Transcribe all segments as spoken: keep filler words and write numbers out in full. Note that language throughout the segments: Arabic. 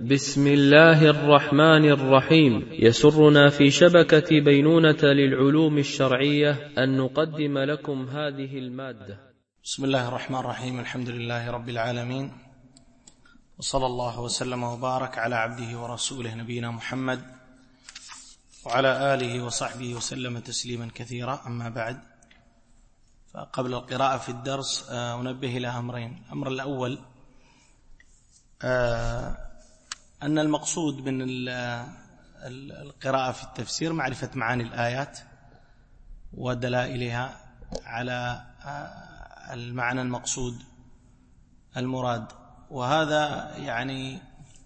بسم الله الرحمن الرحيم. يسرنا في شبكة بينونة للعلوم الشرعية أن نقدم لكم هذه المادة. بسم الله الرحمن الرحيم. الحمد لله رب العالمين، وصلى الله وسلم وبارك على عبده ورسوله نبينا محمد وعلى آله وصحبه وسلم تسليما كثيرا. أما بعد، فقبل القراءة في الدرس أنبه إلى أمرين. الأمر الأول أن المقصود من القراءة في التفسير معرفة معاني الآيات ودلائلها على المعنى المقصود المراد، وهذا يعني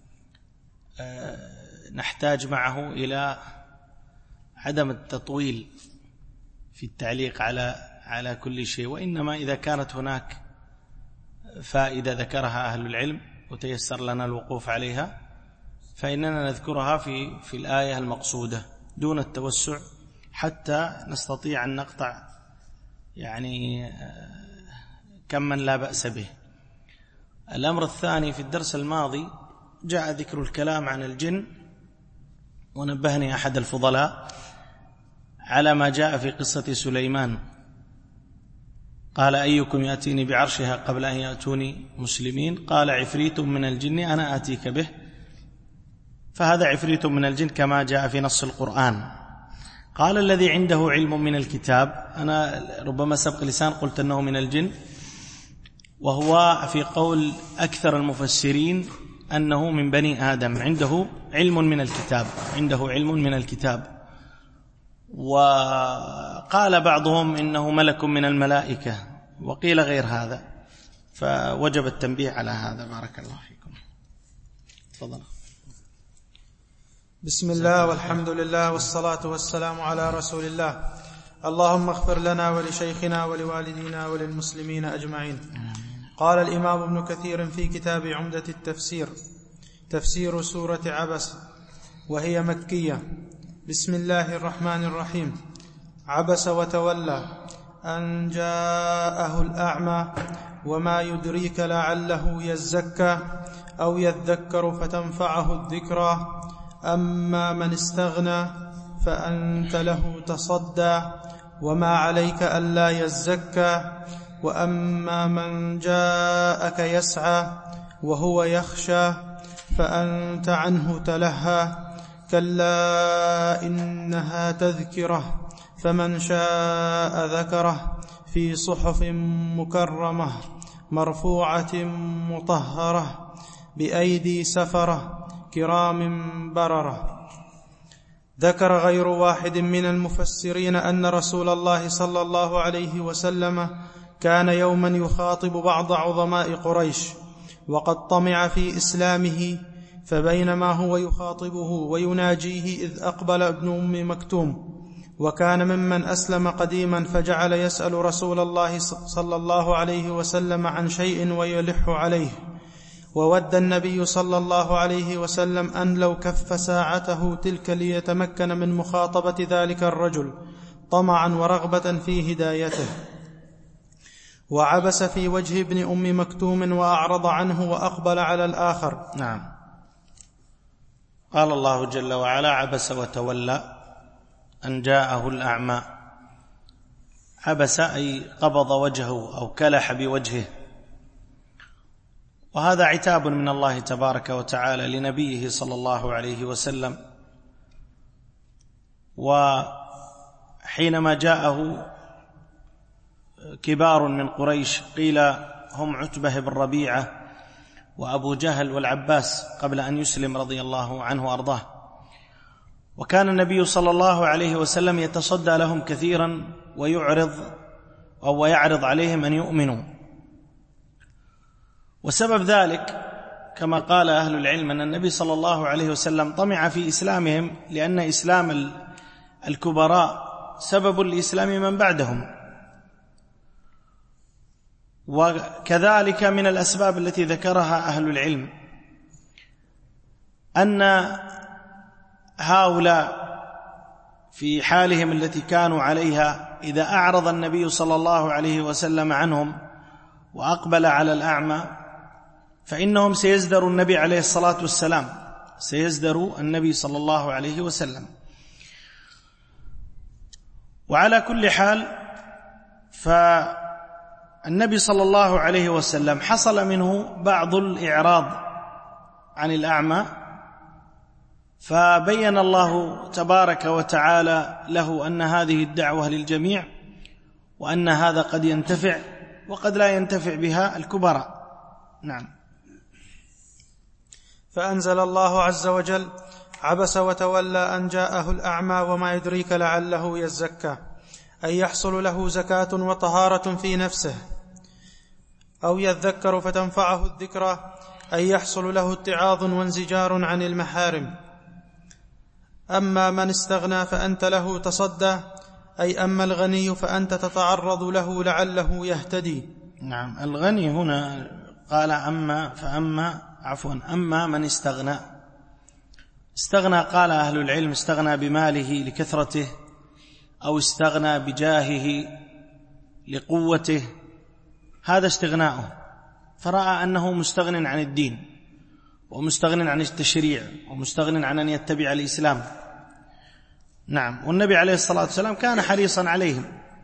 نحتاج معه إلى عدم التطويل في التعليق على على كل شيء، وإنما إذا كانت هناك فائدة ذكرها أهل العلم وتيسر لنا الوقوف عليها فإننا نذكرها في في الآية المقصودة دون التوسع حتى نستطيع أن نقطع يعني كمن لا بأس به. الأمر الثاني، في الدرس الماضي جاء ذكر الكلام عن الجن، ونبهني أحد الفضلاء على ما جاء في قصة سليمان، قال: أيكم يأتيني بعرشها قبل أن يأتوني مسلمين؟ قال: عفريت من الجن أنا آتيك به. فهذا عفريت من الجن كما جاء في نص القرآن. قال: الذي عنده علم من الكتاب، أنا ربما سبق لسان قلت أنه من الجن، وهو في قول أكثر المفسرين أنه من بني آدم، عنده علم من الكتاب، عنده علم من الكتاب. وقال بعضهم إنه ملك من الملائكة، وقيل غير هذا، فوجب التنبيه على هذا. بارك الله فيكم. تفضل. بسم الله والحمد لله والصلاة والسلام على رسول الله. اللهم اغفر لنا ولشيخنا ولوالدينا وللمسلمين أجمعين. قال الإمام ابن كثير في كتاب عمدة التفسير: تفسير سورة عبس، وهي مكية. بسم الله الرحمن الرحيم. عبس وتولى أن جاءه الأعمى وما يدريك لعله يزكى أو يذكر فتنفعه الذكرى، أما من استغنى فأنت له تصدى وما عليك ألا يزكى، وأما من جاءك يسعى وهو يخشى فأنت عنه تلهى، كلا إنها تذكرة فمن شاء ذكره، في صحف مكرمة مرفوعة مطهرة بأيدي سفرة كرام بررة. ذكر غير واحد من المفسرين أن رسول الله صلى الله عليه وسلم كان يوما يخاطب بعض عظماء قريش وقد طمع في إسلامه، فبينما هو يخاطبه ويناجيه إذ أقبل ابن أم مكتوم، وكان ممن أسلم قديما، فجعل يسأل رسول الله صلى الله عليه وسلم عن شيء ويلح عليه. وود النبي صلى الله عليه وسلم أن لو كف ساعته تلك ليتمكن من مخاطبة ذلك الرجل طمعا ورغبة في هدايته. وعبس في وجه ابن أم مكتوم وأعرض عنه وأقبل على الآخر. نعم. قال الله جل وعلا: عبس وتولى أن جاءه الأعمى. عبس أي قبض وجهه أو كلح بوجهه، وهذا عتاب من الله تبارك وتعالى لنبيه صلى الله عليه وسلم. وحينما جاءه كبار من قريش، قيل هم عتبة بن ربيعة وأبو جهل والعباس قبل أن يسلم رضي الله عنه وأرضاه، وكان النبي صلى الله عليه وسلم يتصدى لهم كثيرا ويعرض أو يعرض عليهم أن يؤمنوا. وسبب ذلك كما قال أهل العلم أن النبي صلى الله عليه وسلم طمع في إسلامهم، لأن إسلام الكبراء سبب لإسلام من بعدهم. وكذلك من الأسباب التي ذكرها أهل العلم أن هؤلاء في حالهم التي كانوا عليها إذا أعرض النبي صلى الله عليه وسلم عنهم وأقبل على الأعمى فإنهم سيزدروا النبي عليه الصلاة والسلام سيزدر النبي صلى الله عليه وسلم. وعلى كل حال فالنبي صلى الله عليه وسلم حصل منه بعض الإعراض عن الأعمى، فبين الله تبارك وتعالى له أن هذه الدعوة للجميع، وأن هذا قد ينتفع وقد لا ينتفع بها الكبراء. نعم. فأنزل الله عز وجل: عبس وتولى أن جاءه الأعمى وما يدريك لعله يزكى، أي يحصل له زكاة وطهارة في نفسه، أو يذكر فتنفعه الذكرى، أي يحصل له اتعاظ وانزجار عن المحارم. أما من استغنى فأنت له تصدى، أي أما الغني فأنت تتعرض له لعله يهتدي. نعم. الغني هنا قال أما فأما عفوا أما من استغنى. استغنى قال أهل العلم استغنى بماله لكثرته، أو استغنى بجاهه لقوته، هذا استغناؤه، فرأى أنه مستغن عن الدين ومستغن عن التشريع ومستغن عن أن يتبع الإسلام. نعم. والنبي عليه الصلاة والسلام كان حريصا عليهم.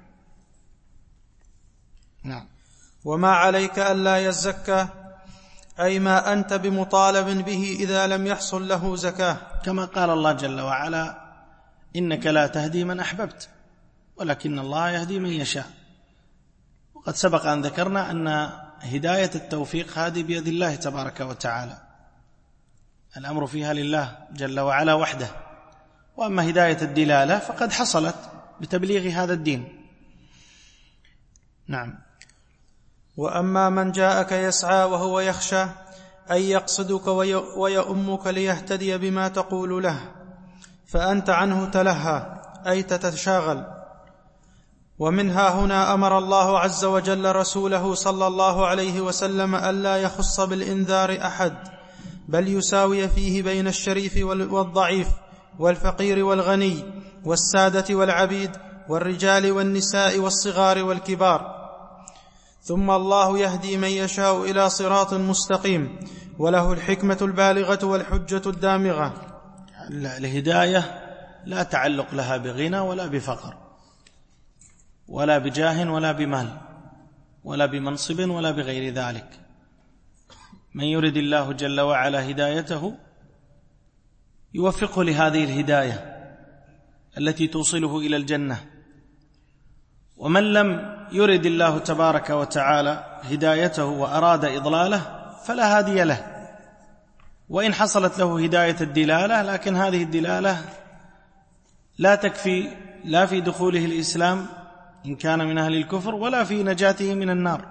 نعم. وما عليك ألا يزكى، أي ما أنت بمطالب به إذا لم يحصل له زكاة، كما قال الله جل وعلا: إنك لا تهدي من أحببت ولكن الله يهدي من يشاء. وقد سبق أن ذكرنا أن هداية التوفيق هذه بيد الله تبارك وتعالى، الأمر فيها لله جل وعلا وحده. وأما هداية الدلالة فقد حصلت بتبليغ هذا الدين. نعم. وأما من جاءك يسعى وهو يخشى، أي يقصدك ويؤمك ليهتدي بما تقول له، فأنت عنه تلهى، أي تتشاغل. ومنها هنا أمر الله عز وجل رسوله صلى الله عليه وسلم ألا يخص بالإنذار أحد، بل يساوي فيه بين الشريف والضعيف والفقير والغني والسادة والعبيد والرجال والنساء والصغار والكبار. ثم الله يهدي من يشاء إلى صراط مستقيم، وله الحكمة البالغة والحجة الدامغة. الهداية لا تعلق لها بغنى ولا بفقر ولا بجاه ولا بمال ولا بمنصب ولا بغير ذلك. من يرد الله جل وعلا هدايته يوفقه لهذه الهداية التي توصله إلى الجنة، ومن لم يرد الله تبارك وتعالى هدايته وأراد إضلاله فلا هادي له. وإن حصلت له هداية الدلالة، لكن هذه الدلالة لا تكفي لا في دخوله الإسلام إن كان من أهل الكفر ولا في نجاته من النار.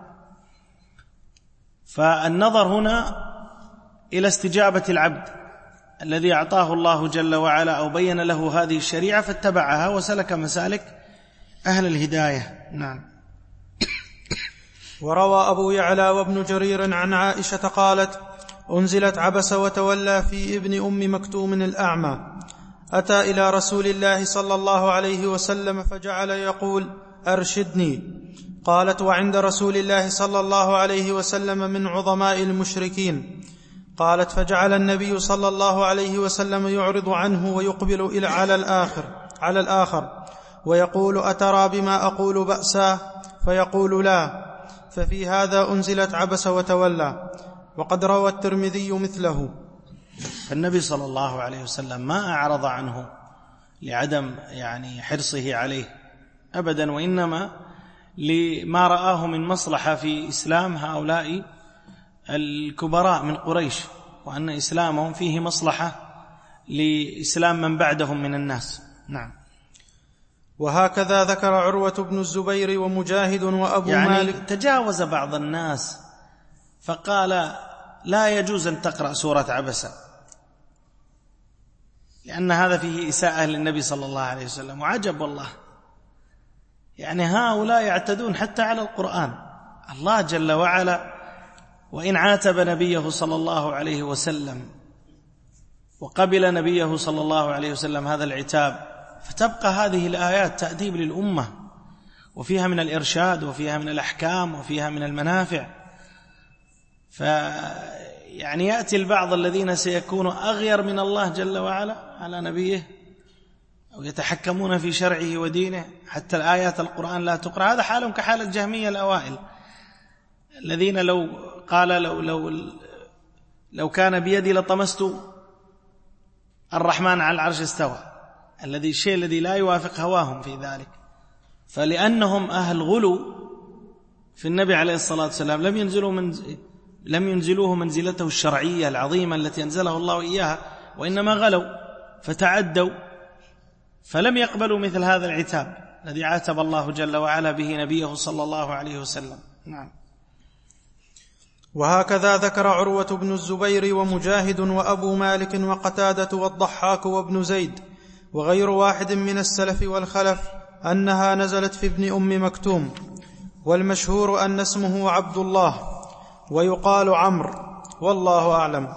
فالنظر هنا إلى استجابة العبد الذي أعطاه الله جل وعلا أو بين له هذه الشريعة فاتبعها وسلك مسالك أهل الهداية. نعم. وروى أبو يعلى وابن جرير عن عائشة قالت: أنزلت عبس وتولى في ابن أم مكتوم الأعمى، أتى إلى رسول الله صلى الله عليه وسلم فجعل يقول: أرشدني. قالت: وعند رسول الله صلى الله عليه وسلم من عظماء المشركين. قالت: فجعل النبي صلى الله عليه وسلم يعرض عنه ويقبل إلى على الآخر على الآخر ويقول: أترى بما أقول بأسا؟ فيقول: لا. ففي هذا أنزلت عبس وتولى. وقد روى الترمذي مثله. فالنبي صلى الله عليه وسلم ما أعرض عنه لعدم يعني حرصه عليه أبدا، وإنما لما رآه من مصلحة في إسلام هؤلاء الكبراء من قريش، وأن إسلامهم فيه مصلحة لإسلام من بعدهم من الناس. نعم. وهكذا ذكر عروة بن الزبير ومجاهد وأبو يعني مالك. تجاوز بعض الناس فقال: لا يجوز أن تقرأ سورة عبسة، لأن هذا فيه إساءة للنبي صلى الله عليه وسلم. وعجب والله، يعني هؤلاء يعتدون حتى على القرآن. الله جل وعلا وإن عاتب نبيه صلى الله عليه وسلم وقبل نبيه صلى الله عليه وسلم هذا العتاب، فتبقى هذه الآيات تأديب للأمة، وفيها من الإرشاد وفيها من الأحكام وفيها من المنافع. يعني يأتي البعض الذين سيكونوا أغير من الله جل وعلا على نبيه، أو يتحكمون في شرعه ودينه حتى الآيات القرآن لا تقرأ. هذا حالهم كحال الجهمية الأوائل الذين لو قال لو, لو, لو كان بيدي لطمست الرحمن على العرش استوى، الذي الشيء الذي لا يوافق هواهم في ذلك. فلأنهم أهل غلو في النبي عليه الصلاة والسلام لم ينزلوا من لم ينزلوه منزلته الشرعية العظيمة التي أنزله الله إياها، وإنما غلوا فتعدوا، فلم يقبلوا مثل هذا العتاب الذي عاتب الله جل وعلا به نبيه صلى الله عليه وسلم. نعم. وهكذا ذكر عروة بن الزبير ومجاهد وأبو مالك وقتادة والضحاك وابن زيد وغير واحد من السلف والخلف أنها نزلت في ابن أم مكتوم، والمشهور أن اسمه عبد الله ويقال عمرو، والله أعلم.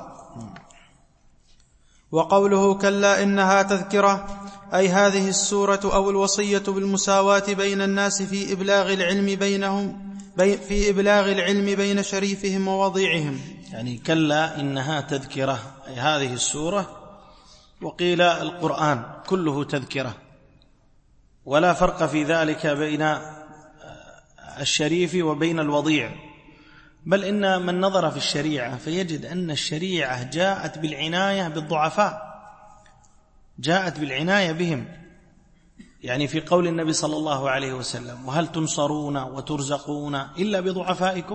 وقوله كلا إنها تذكرة، أي هذه السورة أو الوصية بالمساواة بين الناس في إبلاغ العلم بينهم في إبلاغ العلم بين شريفهم ووضيعهم. يعني كلا إنها تذكرة، أي هذه السورة، وقيل القرآن كله تذكرة، ولا فرق في ذلك بين الشريف وبين الوضيع، بل إن من نظر في الشريعة فيجد أن الشريعة جاءت بالعناية بالضعفاء، جاءت بالعناية بهم. يعني في قول النبي صلى الله عليه وسلم: وهل تنصرون وترزقون إلا بضعفائكم؟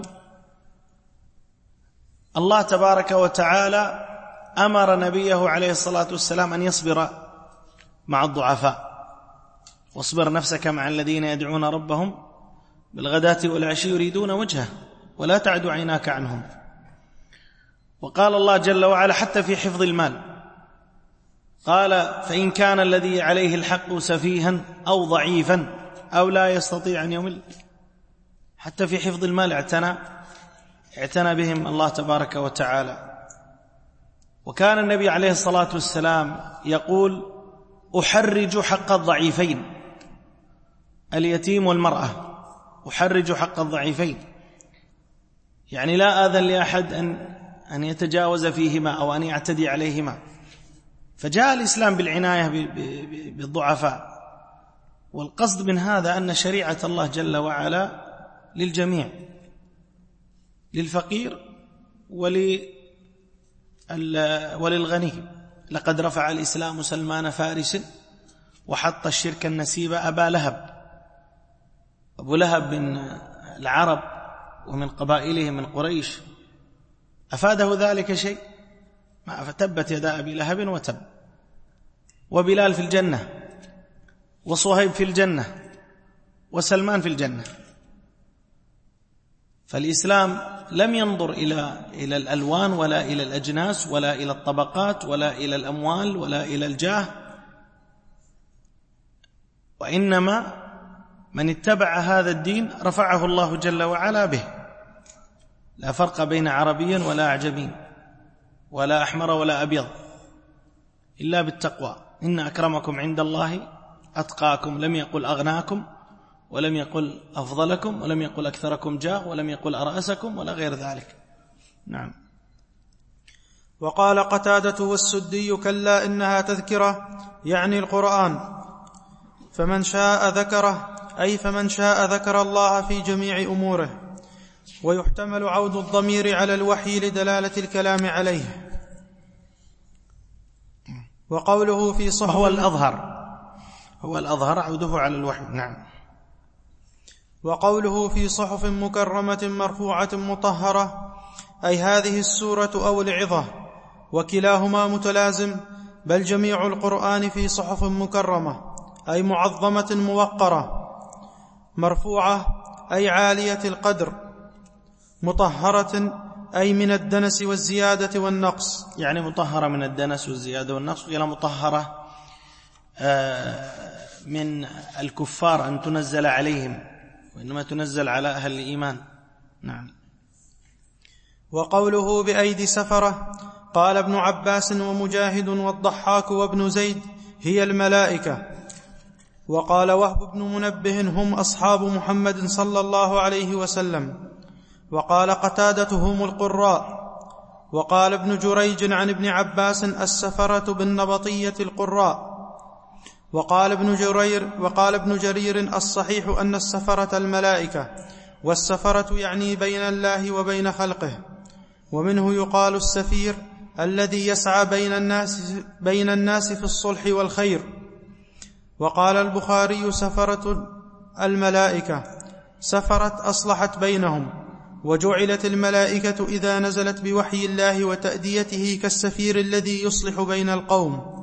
الله تبارك وتعالى أمر نبيه عليه الصلاة والسلام أن يصبر مع الضعفاء، واصبر نفسك مع الذين يدعون ربهم بالغداة والعشي يريدون وجهه ولا تعد عيناك عنهم. وقال الله جل وعلا حتى في حفظ المال، قال: فإن كان الذي عليه الحق سفيها أو ضعيفا أو لا يستطيع أن يمل. حتى في حفظ المال اعتنى اعتنى بهم الله تبارك وتعالى. وكان النبي عليه الصلاة والسلام يقول: أحرج حق الضعيفين، اليتيم والمرأة، أحرج حق الضعيفين، يعني لا آذن لأحد أن أن يتجاوز فيهما أو أن يعتدي عليهما. فجاء الإسلام بالعناية بالضعفاء، والقصد من هذا أن شريعة الله جل وعلا للجميع، للفقير وللغني. لقد رفع الإسلام سلمان فارس وحط الشرك النسيب أبا لهب. أبو لهب من العرب ومن قبائله من قريش، أفاده ذلك شيء؟ ما فتبت يدا أبي لهب وتب. وبلال في الجنة، وصهيب في الجنة، وسلمان في الجنة. فالإسلام لم ينظر إلى إلى الألوان ولا إلى الأجناس ولا إلى الطبقات ولا إلى الأموال ولا إلى الجاه، وإنما من اتبع هذا الدين رفعه الله جل وعلا به. لا فرق بين عربي ولا أعجمي ولا أحمر ولا أبيض إلا بالتقوى. إن أكرمكم عند الله أتقاكم. لم يقل أغناكم، ولم يقل أفضلكم، ولم يقل أكثركم جاه، ولم يقل أرأسكم ولا غير ذلك. نعم. وقال قتادة والسدي: كلا إنها تذكرة، يعني القرآن، فمن شاء ذكره، أي فمن شاء ذكر الله في جميع أموره. ويحتمل عود الضمير على الوحي لدلالة الكلام عليه. وقوله في صحف، هو الأظهر هو الأظهر عوده على الوحي. نعم. وقوله في صحف مكرمة مرفوعة مطهرة، أي هذه السورة أو العظة، وكلاهما متلازم، بل جميع القرآن في صحف مكرمة، أي معظمة موقرة. مرفوعة أي عالية القدر، مطهرة أي من الدنس والزيادة والنقص، يعني مطهرة من الدنس والزيادة والنقص، إلى مطهرة من الكفار أن تنزل عليهم، وإنما تنزل على أهل الإيمان. نعم. وقوله بأيدي سفرة، قال ابن عباس ومجاهد والضحاك وابن زيد: هي الملائكة. وقال وهب بن منبه: هم أصحاب محمد صلى الله عليه وسلم. وقال قتادة: هم القراء. وقال ابن جريج عن ابن عباس: السفرة بالنبطية القراء. وقال ابن جرير وقال ابن جرير: الصحيح أن السفرة الملائكة، والسفرة يعني بين الله وبين خلقه. ومنه يقال السفير الذي يسعى بين الناس, بين الناس في الصلح والخير. وقال البخاري: سفرة الملائكة سفرت أصلحت بينهم، وجعلت الملائكة إذا نزلت بوحي الله وتأديته كالسفير الذي يصلح بين القوم.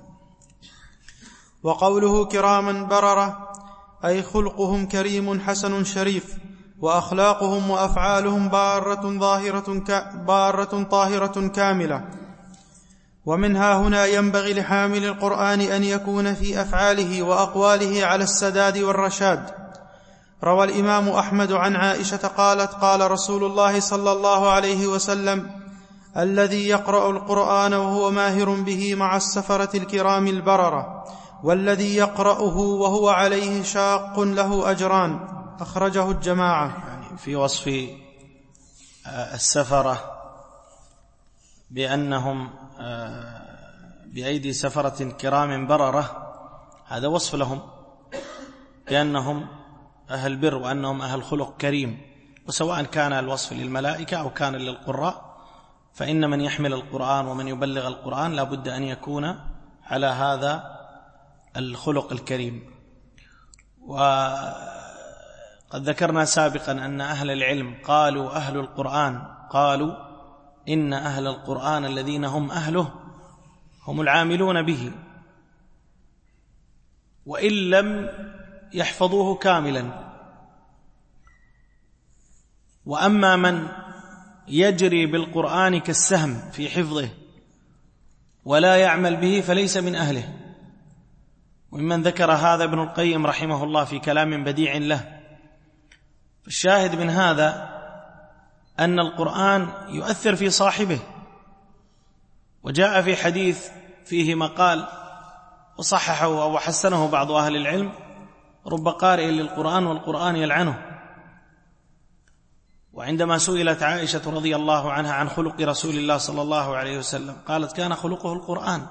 وقوله كراما بررة أي خلقهم كريم حسن شريف، وأخلاقهم وأفعالهم بارة ظاهرة بارة طاهرة كاملة. ومنها هنا ينبغي لحامل القرآن أن يكون في أفعاله وأقواله على السداد والرشاد. روى الإمام أحمد عن عائشة قالت: قال رسول الله صلى الله عليه وسلم: الذي يقرأ القرآن وهو ماهر به مع السفرة الكرام البررة، والذي يقرأه وهو عليه شاق له أجران. أخرجه الجماعة. يعني في وصف السفرة بأنهم بأيدي سفرة كرام بررة، هذا وصف لهم بأنهم أهل بر وأنهم أهل خلق كريم. وسواء كان الوصف للملائكة أو كان للقراء، فإن من يحمل القرآن ومن يبلغ القرآن لا بد أن يكون على هذا الخلق الكريم. وقد ذكرنا سابقا أن أهل العلم قالوا أهل القرآن قالوا إن أهل القرآن الذين هم أهله هم العاملون به، وإن لم يحفظوه كاملا. وأما من يجري بالقرآن كالسهم في حفظه ولا يعمل به فليس من أهله. وممن ذكر هذا ابن القيم رحمه الله في كلام بديع له. الشاهد من هذا أن القرآن يؤثر في صاحبه. وجاء في حديث فيه مقال وصححه أو حسنه بعض أهل العلم: رب قارئ للقرآن والقرآن يلعنه. وعندما سئلت عائشة رضي الله عنها عن خلق رسول الله صلى الله عليه وسلم قالت: كان خلقه القرآن.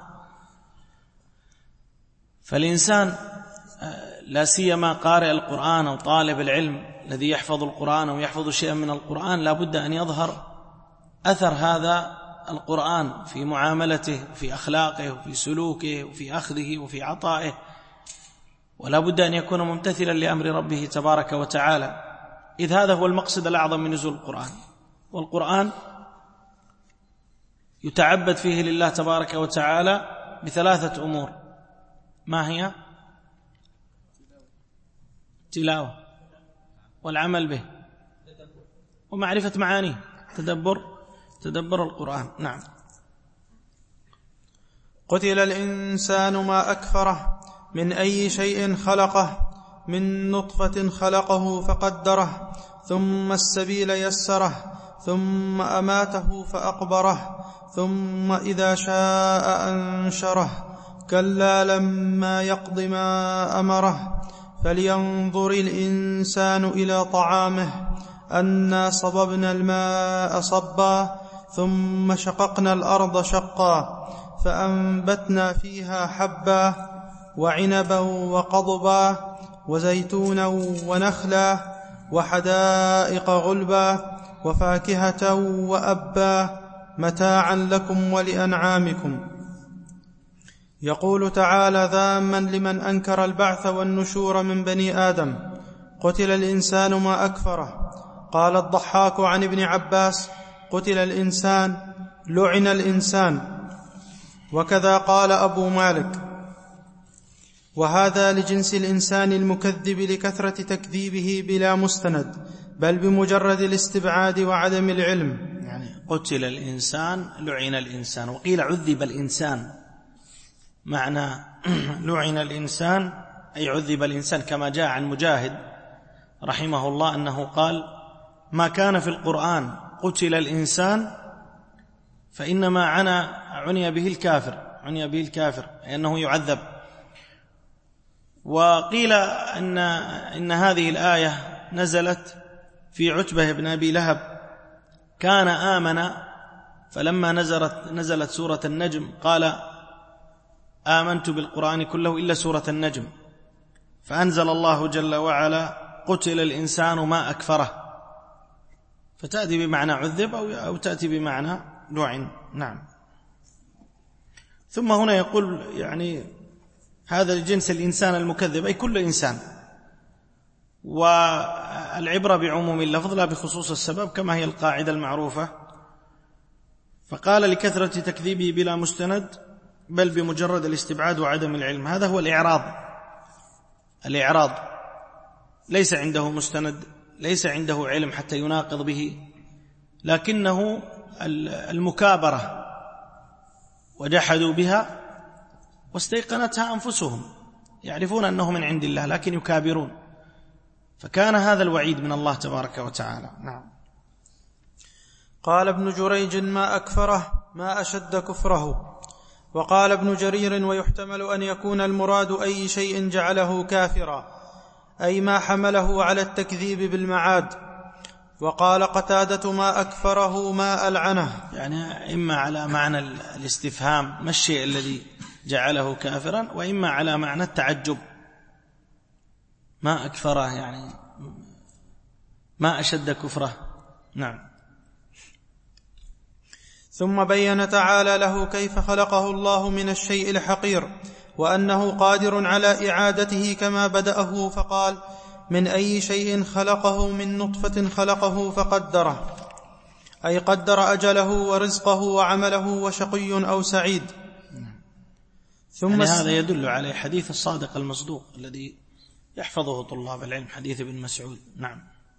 فالإنسان لا سيما قارئ القرآن أو طالب العلم الذي يحفظ القرآن أو يحفظ شيئا من القرآن لا بد أن يظهر أثر هذا القرآن في معاملته وفي أخلاقه وفي سلوكه وفي أخذه وفي عطائه، ولا بد أن يكون ممتثلا لأمر ربه تبارك وتعالى، إذ هذا هو المقصد الأعظم من نزول القرآن. والقرآن يتعبد فيه لله تبارك وتعالى بثلاثة أمور. ما هي؟ تلاوة، والعمل به، ومعرفة معانيه. تدبر تدبر القرآن. نعم. قتل الإنسان ما أكفره، من أي شيء خلقه، من نطفة خلقه فقدره، ثم السبيل يسره، ثم أماته فأقبره، ثم إذا شاء أنشره، كلا لما يقض ما أمره. فلينظر الإنسان إلى طعامه، أنا صببنا الماء صبا، ثم شققنا الأرض شقا، فأنبتنا فيها حبا، وعنبا وقضبا، وزيتونا ونخلا، وحدائق غلبا، وفاكهة وأبا، متاعا لكم ولأنعامكم. يقول تعالى ذاما لمن أنكر البعث والنشور من بني آدم: قتل الإنسان ما أكفره. قال الضحاك عن ابن عباس: قتل الإنسان، لعن الإنسان. وكذا قال أبو مالك. وهذا لجنس الإنسان المكذب لكثرة تكذيبه بلا مستند، بل بمجرد الاستبعاد وعدم العلم. يعني قتل الإنسان، لعن الإنسان. وقيل عذب الإنسان. معنى لعن الإنسان أي عذب الإنسان، كما جاء عن مجاهد رحمه الله أنه قال: ما كان في القرآن قتل الإنسان فإنما عني, عني به الكافر عني به الكافر أنه يعذب. وقيل أن, إن هذه الآية نزلت في عتبة بن أبي لهب، كان آمن فلما نزلت, نزلت سورة النجم قال آمنت بالقرآن كله إلا سورة النجم، فأنزل الله جل وعلا قتل الإنسان ما أكفره، فتأتي بمعنى عذب أو تأتي بمعنى لعن. نعم. ثم هنا يقول يعني هذا الجنس الإنسان المكذب أي كل إنسان، والعبرة بعموم اللفظ لا بخصوص السبب كما هي القاعدة المعروفة. فقال لكثرة تكذيبه بلا مستند بل بمجرد الاستبعاد وعدم العلم. هذا هو الإعراض. الإعراض ليس عنده مستند، ليس عنده علم حتى يناقض به، لكنه المكابرة، وجحدوا بها واستيقنتها أنفسهم، يعرفون أنه من عند الله لكن يكابرون، فكان هذا الوعيد من الله تبارك وتعالى. نعم. قال ابن جريج ما أكفره ما أشد كفره. وقال ابن جرير ويحتمل أن يكون المراد أي شيء جعله كافرا، أي ما حمله على التكذيب بالمعاد. وقال قتادة ما أكفره ما ألعنه، يعني إما على معنى الاستفهام ما الشيء الذي جعله كافرا، وإما على معنى التعجب ما أكفره يعني ما أشد كفره. نعم. ثم بين تعالى له كيف خلقه الله من الشيء الحقير، وأنه قادر على إعادته كما بدأه، فقال من أي شيء خلقه من نطفة خلقه فقدره، أي قدر أجله ورزقه وعمله وشقي أو سعيد. ثم يعني هذا يدل على حديث الصادق المصدوق الذي يحفظه طلاب العلم، حديث ابن مسعود. نعم.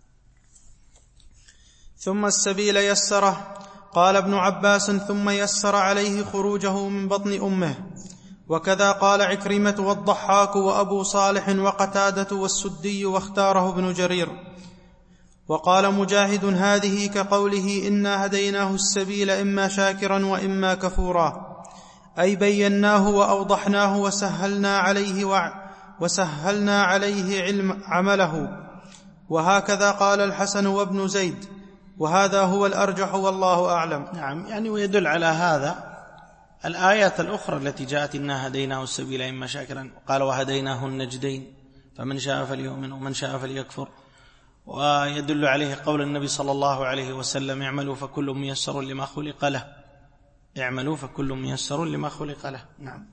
ثم السبيل يسره. قال ابن عباس ثم يسر عليه خروجه من بطن أمه. وكذا قال عكرمة والضحاك وأبو صالح وقتادة والسدي، واختاره ابن جرير. وقال مجاهد هذه كقوله إنا هديناه السبيل إما شاكرا وإما كفورا، أي بيناه وأوضحناه وسهلنا عليه, وع وسهلنا عليه علم عمله. وهكذا قال الحسن وابن زيد، وهذا هو الأرجح والله أعلم. نعم. يعني ويدل على هذا الآيات الأخرى التي جاءت إنا هديناه السبيل إما شاكرا، قال وهديناه النجدين فمن شاء فليؤمن ومن شاء فليكفر. ويدل عليه قول النبي صلى الله عليه وسلم اعملوا فكل ميسر لما خلق له، اعملوا فكل ميسر لما خلق له. نعم.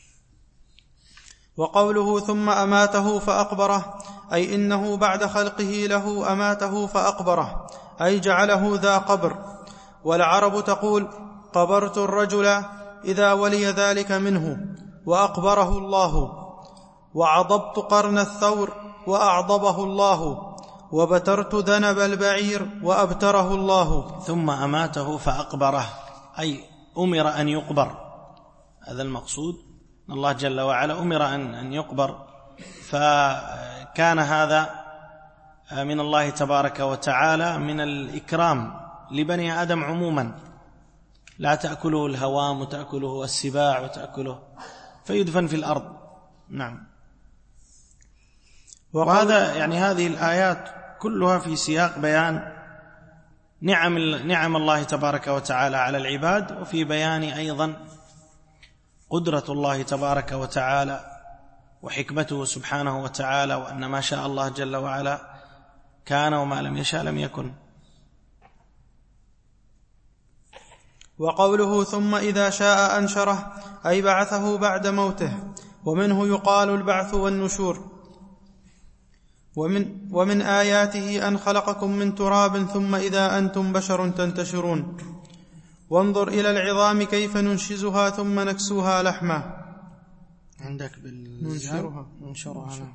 وقوله ثم أماته فأقبره، أي إنه بعد خلقه له أماته فأقبره، أي جعله ذا قبر. والعرب تقول قبرت الرجل إذا ولي ذلك منه، وأقبره الله. وعضبت قرن الثور وأعضبه الله، وبترت ذنب البعير وأبتره الله. ثم أماته فأقبره، أي أمر أن يقبر. هذا المقصود، الله جل وعلا أمر أن يقبر، فكان هذا من الله تبارك وتعالى من الإكرام لبني آدم عموما، لا تأكله الهوام وتأكله السباع وتأكله فيدفن في الأرض. نعم. وهذا يعني هذه الآيات كلها في سياق بيان نعم نعم الله تبارك وتعالى على العباد، وفي بيان أيضا قدرة الله تبارك وتعالى وحكمته سبحانه وتعالى، وأن ما شاء الله جل وعلا كان وما لم يشاء لم يكن. وقوله ثم إذا شاء أنشره، أي بعثه بعد موته، ومنه يقال البعث والنشور. ومن, ومن آياته أن خلقكم من تراب ثم إذا أنتم بشر تنتشرون. وانظر إلى العظام كيف ننشزها ثم نكسوها لحما. عندك بالنشرها ننشرها.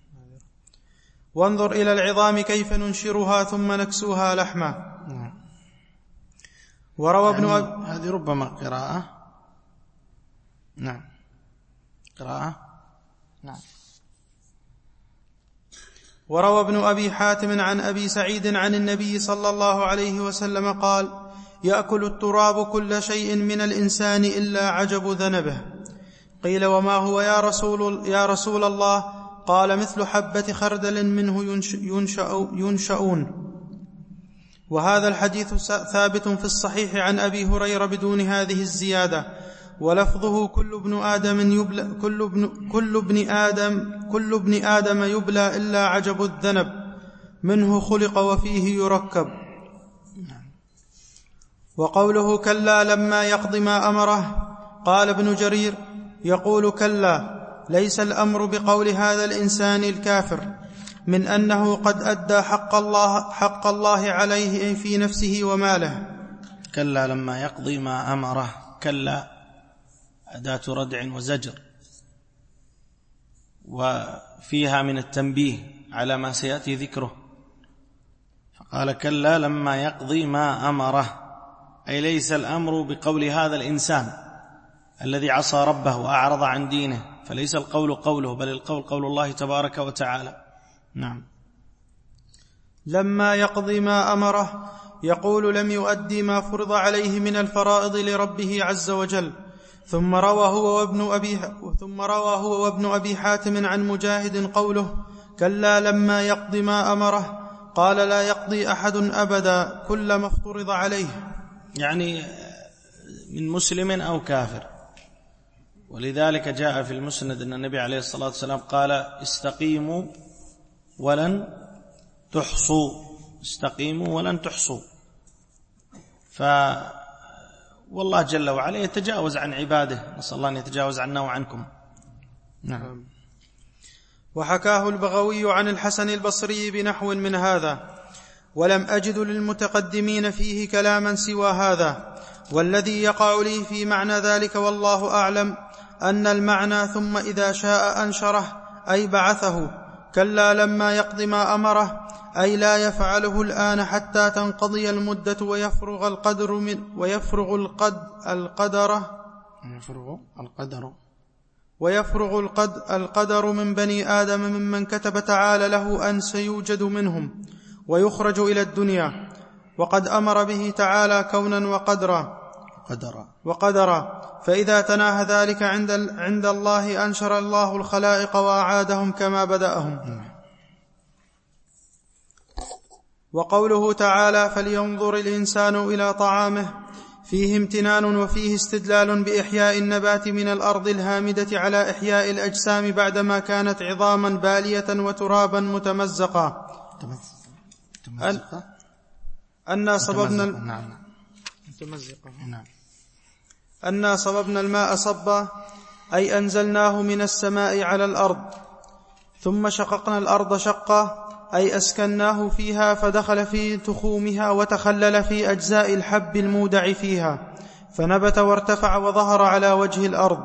وانظر إلى العظام كيف ننشرها ثم نكسوها لحما. وروى ابن يعني أب... هذه ربما قراءة. نعم قراءة. نعم. وروى ابن أبي حاتم عن أبي سعيد عن النبي صلى الله عليه وسلم قال يأكل التراب كل شيء من الإنسان إلا عجب ذنبه. قيل وما هو يا رسول, يا رسول الله؟ قال مثل حبة خردل منه ينشأ ينشأون. وهذا الحديث ثابت في الصحيح عن أبي هريرة بدون هذه الزيادة، ولفظه كل ابن آدم يبلى كل ابن كل ابن آدم كل ابن آدم يبلى إلا عجب الذنب منه خلق وفيه يركب. وقوله كلا لما يقض ما أمره، قال ابن جرير يقول كلا ليس الأمر بقول هذا الإنسان الكافر من أنه قد أدى حق الله, حق الله عليه في نفسه وماله. كلا لما يقضي ما أمره، كلا أداة ردع وزجر، وفيها من التنبيه على ما سيأتي ذكره، فقال كلا لما يقضي ما أمره، أي ليس الأمر بقول هذا الإنسان الذي عصى ربه وأعرض عن دينه، فليس القول قوله بل القول قول الله تبارك وتعالى. نعم. لما يقضي ما أمره يقول لم يؤدي ما فرض عليه من الفرائض لربه عز وجل. ثم روى هو وابن أبي ثم روى هو وابن أبي حاتم عن مجاهد قوله كلا لما يقضي ما أمره، قال لا يقضي أحد أبدا كل ما افترض عليه، يعني من مسلم أو كافر. ولذلك جاء في المسند أن النبي عليه الصلاة والسلام قال استقيموا ولن تحصوا، استقيموا ولن تحصوا. ف والله جل وعلا يتجاوز عن عباده، نسأل الله أن يتجاوز عنا وعنكم. نعم. وحكاه البغوي عن الحسن البصري بنحو من هذا، ولم أجد للمتقدمين فيه كلاما سوى هذا، والذي يقع لي في معنى ذلك والله أعلم أن المعنى ثم إذا شاء أنشره أي بعثه، كلا لما يقضي ما أمره أي لا يفعله الآن حتى تنقضي المدة ويفرغ القدر من ويفرغ القد القدر يفرغ القدر ويفرغ القد القدر من بني آدم ممن كتب تعالى له أن سيوجد منهم ويخرج إلى الدنيا، وقد أمر به تعالى كونا وقدرا قدرا وقدرا فإذا تناهى ذلك عند, عند الله أنشر الله الخلائق وأعادهم كما بدأهم. وقوله تعالى فلينظر الإنسان إلى طعامه فيه امتنان وفيه استدلال بإحياء النبات من الأرض الهامدة على إحياء الأجسام بعدما كانت عظاما بالية وترابا متمزقا. أن أنا صببنا نعم. نعم. أنا صببنا الماء صبا أي أنزلناه من السماء على الأرض، ثم شققنا الأرض شقا أي أسكناه فيها فدخل في تخومها وتخلل في أجزاء الحب المودع فيها فنبت وارتفع وظهر على وجه الأرض.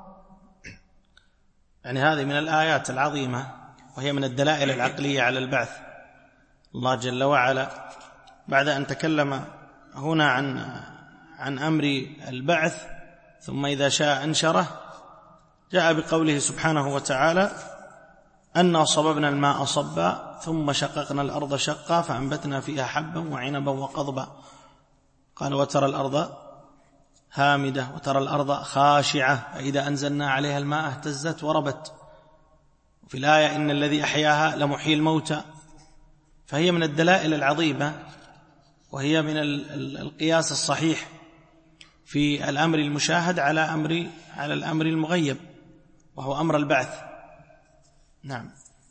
يعني هذه من الآيات العظيمة، وهي من الدلائل العقلية على البعث. الله جل وعلا بعد أن تكلم هنا عن عن أمر البعث ثم إذا شاء أنشره، جاء بقوله سبحانه وتعالى أنا صببنا الماء صبا ثم شققنا الأرض شقا فأنبتنا فيها حبا وعنبا وقضبا. قال وترى الأرض هامدة وترى الأرض خاشعة فإذا أنزلنا عليها الماء اهتزت وربت. وفي الآية إن الذي أحياها لمحيي الموتى. فهي من الدلائل العظيمة، وهي من القياس الصحيح في الأمر المشاهد على أمر على الأمر المغيب وهو أمر البعث. نعم.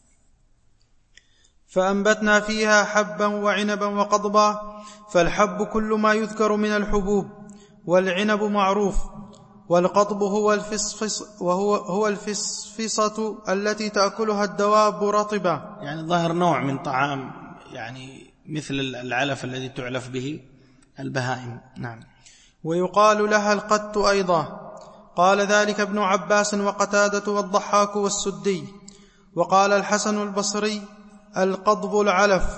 فأنبتنا فيها حبا وعنبا وقضبا، فالحب كل ما يذكر من الحبوب، والعنب معروف، والقضب هو الفصفص وهو هو الفصفصة التي تأكلها الدواب رطبة، يعني ظاهر نوع من طعام، يعني مثل العلف الذي تعلف به البهائم. نعم. ويقال لها القت أيضا. قال ذلك ابن عباس وقتادة والضحاك والسدي. وقال الحسن البصري القضب العلف.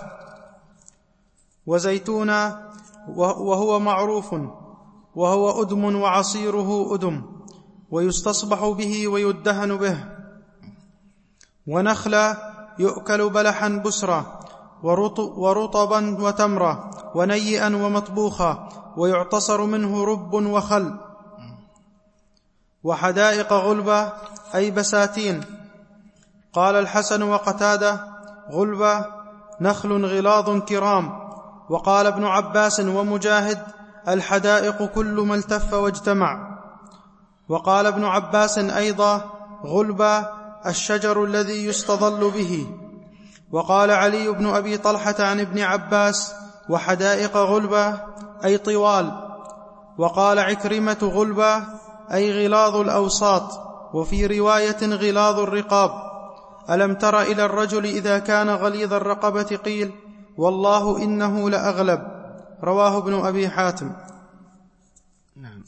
وزيتونا وهو معروف، وهو أدم وعصيره أدم، ويستصبح به ويدهن به. ونخل يؤكل بلحا بسرا ورطبا وتمرا ونيئا ومطبوخا، ويعتصر منه رب وخل. وحدائق غلبة أي بساتين. قال الحسن وقتادة غلبة نخل غلاظ كرام، وقال ابن عباس ومجاهد: الحدائق كل ما التف واجتمع. وقال ابن عباس أيضا: غلبا الشجر الذي يستظل به. وقال علي بن أبي طلحة عن ابن عباس: وحدائق غلبا أي طوال. وقال عكرمة: غلبا أي غلاظ الأوساط، وفي رواية غلاظ الرقاب. ألم تر إلى الرجل إذا كان غليظ الرقبة قيل: والله إنه لأغلب. رواه ابن أبي حاتم. نعم.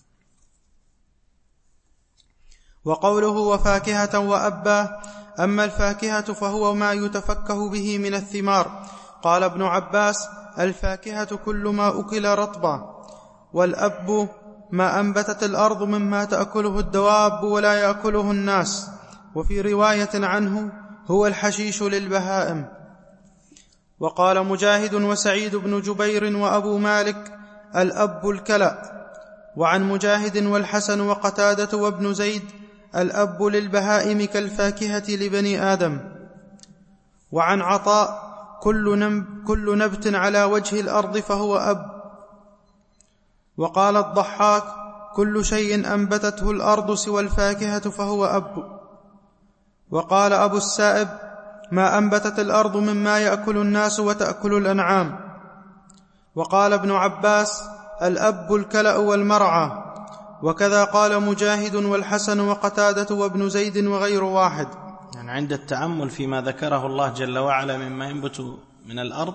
وقوله: وفاكهة وأبا، أما الفاكهة فهو ما يتفكه به من الثمار. قال ابن عباس: الفاكهة كل ما أكل رطبا، والأب ما أنبتت الأرض مما تأكله الدواب ولا يأكله الناس. وفي رواية عنه: هو الحشيش للبهائم. وقال مجاهد وسعيد بن جبير وأبو مالك: الأب الكلأ. وعن مجاهد والحسن وقتادة وابن زيد: الأب للبهائم كالفاكهة لبني آدم. وعن عطاء: كل, نب كل نبت على وجه الأرض فهو أب. وقال الضحاك: كل شيء أنبتته الأرض سوى الفاكهة فهو أب. وقال أبو السائب: ما أنبتت الأرض مما يأكل الناس وتأكل الأنعام. وقال ابن عباس: الأب الكلأ والمرعى. وكذا قال مجاهد والحسن وقتادة وابن زيد وغير واحد. يعني عند التأمل فيما ذكره الله جل وعلا مما ينبت من الأرض،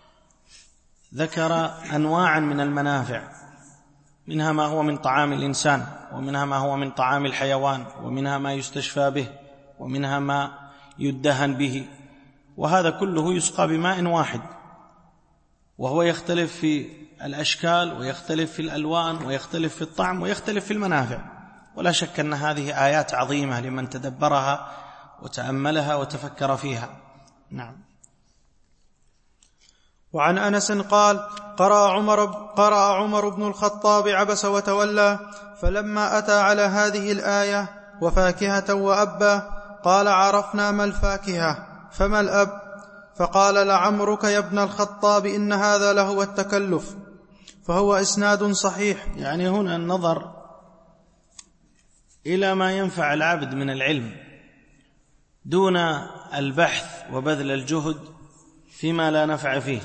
ذكر أنواعا من المنافع، منها ما هو من طعام الإنسان، ومنها ما هو من طعام الحيوان، ومنها ما يستشفى به، ومنها ما يدهن به، وهذا كله يسقى بماء واحد، وهو يختلف في الأشكال ويختلف في الألوان ويختلف في الطعم ويختلف في المنافع. ولا شك أن هذه آيات عظيمة لمن تدبرها وتأملها وتفكر فيها. نعم. وعن أنس قال: قرأ عمر, قرأ عمر بن الخطاب عبس وتولى، فلما أتى على هذه الآية: وفاكهة وأبا، قال: عرفنا ما الفاكهة، فما الأب؟ فقال: لعمرك يا ابن الخطاب إن هذا لهو التكلف. فهو إسناد صحيح. يعني هنا النظر إلى ما ينفع العبد من العلم دون البحث وبذل الجهد فيما لا نفع فيه.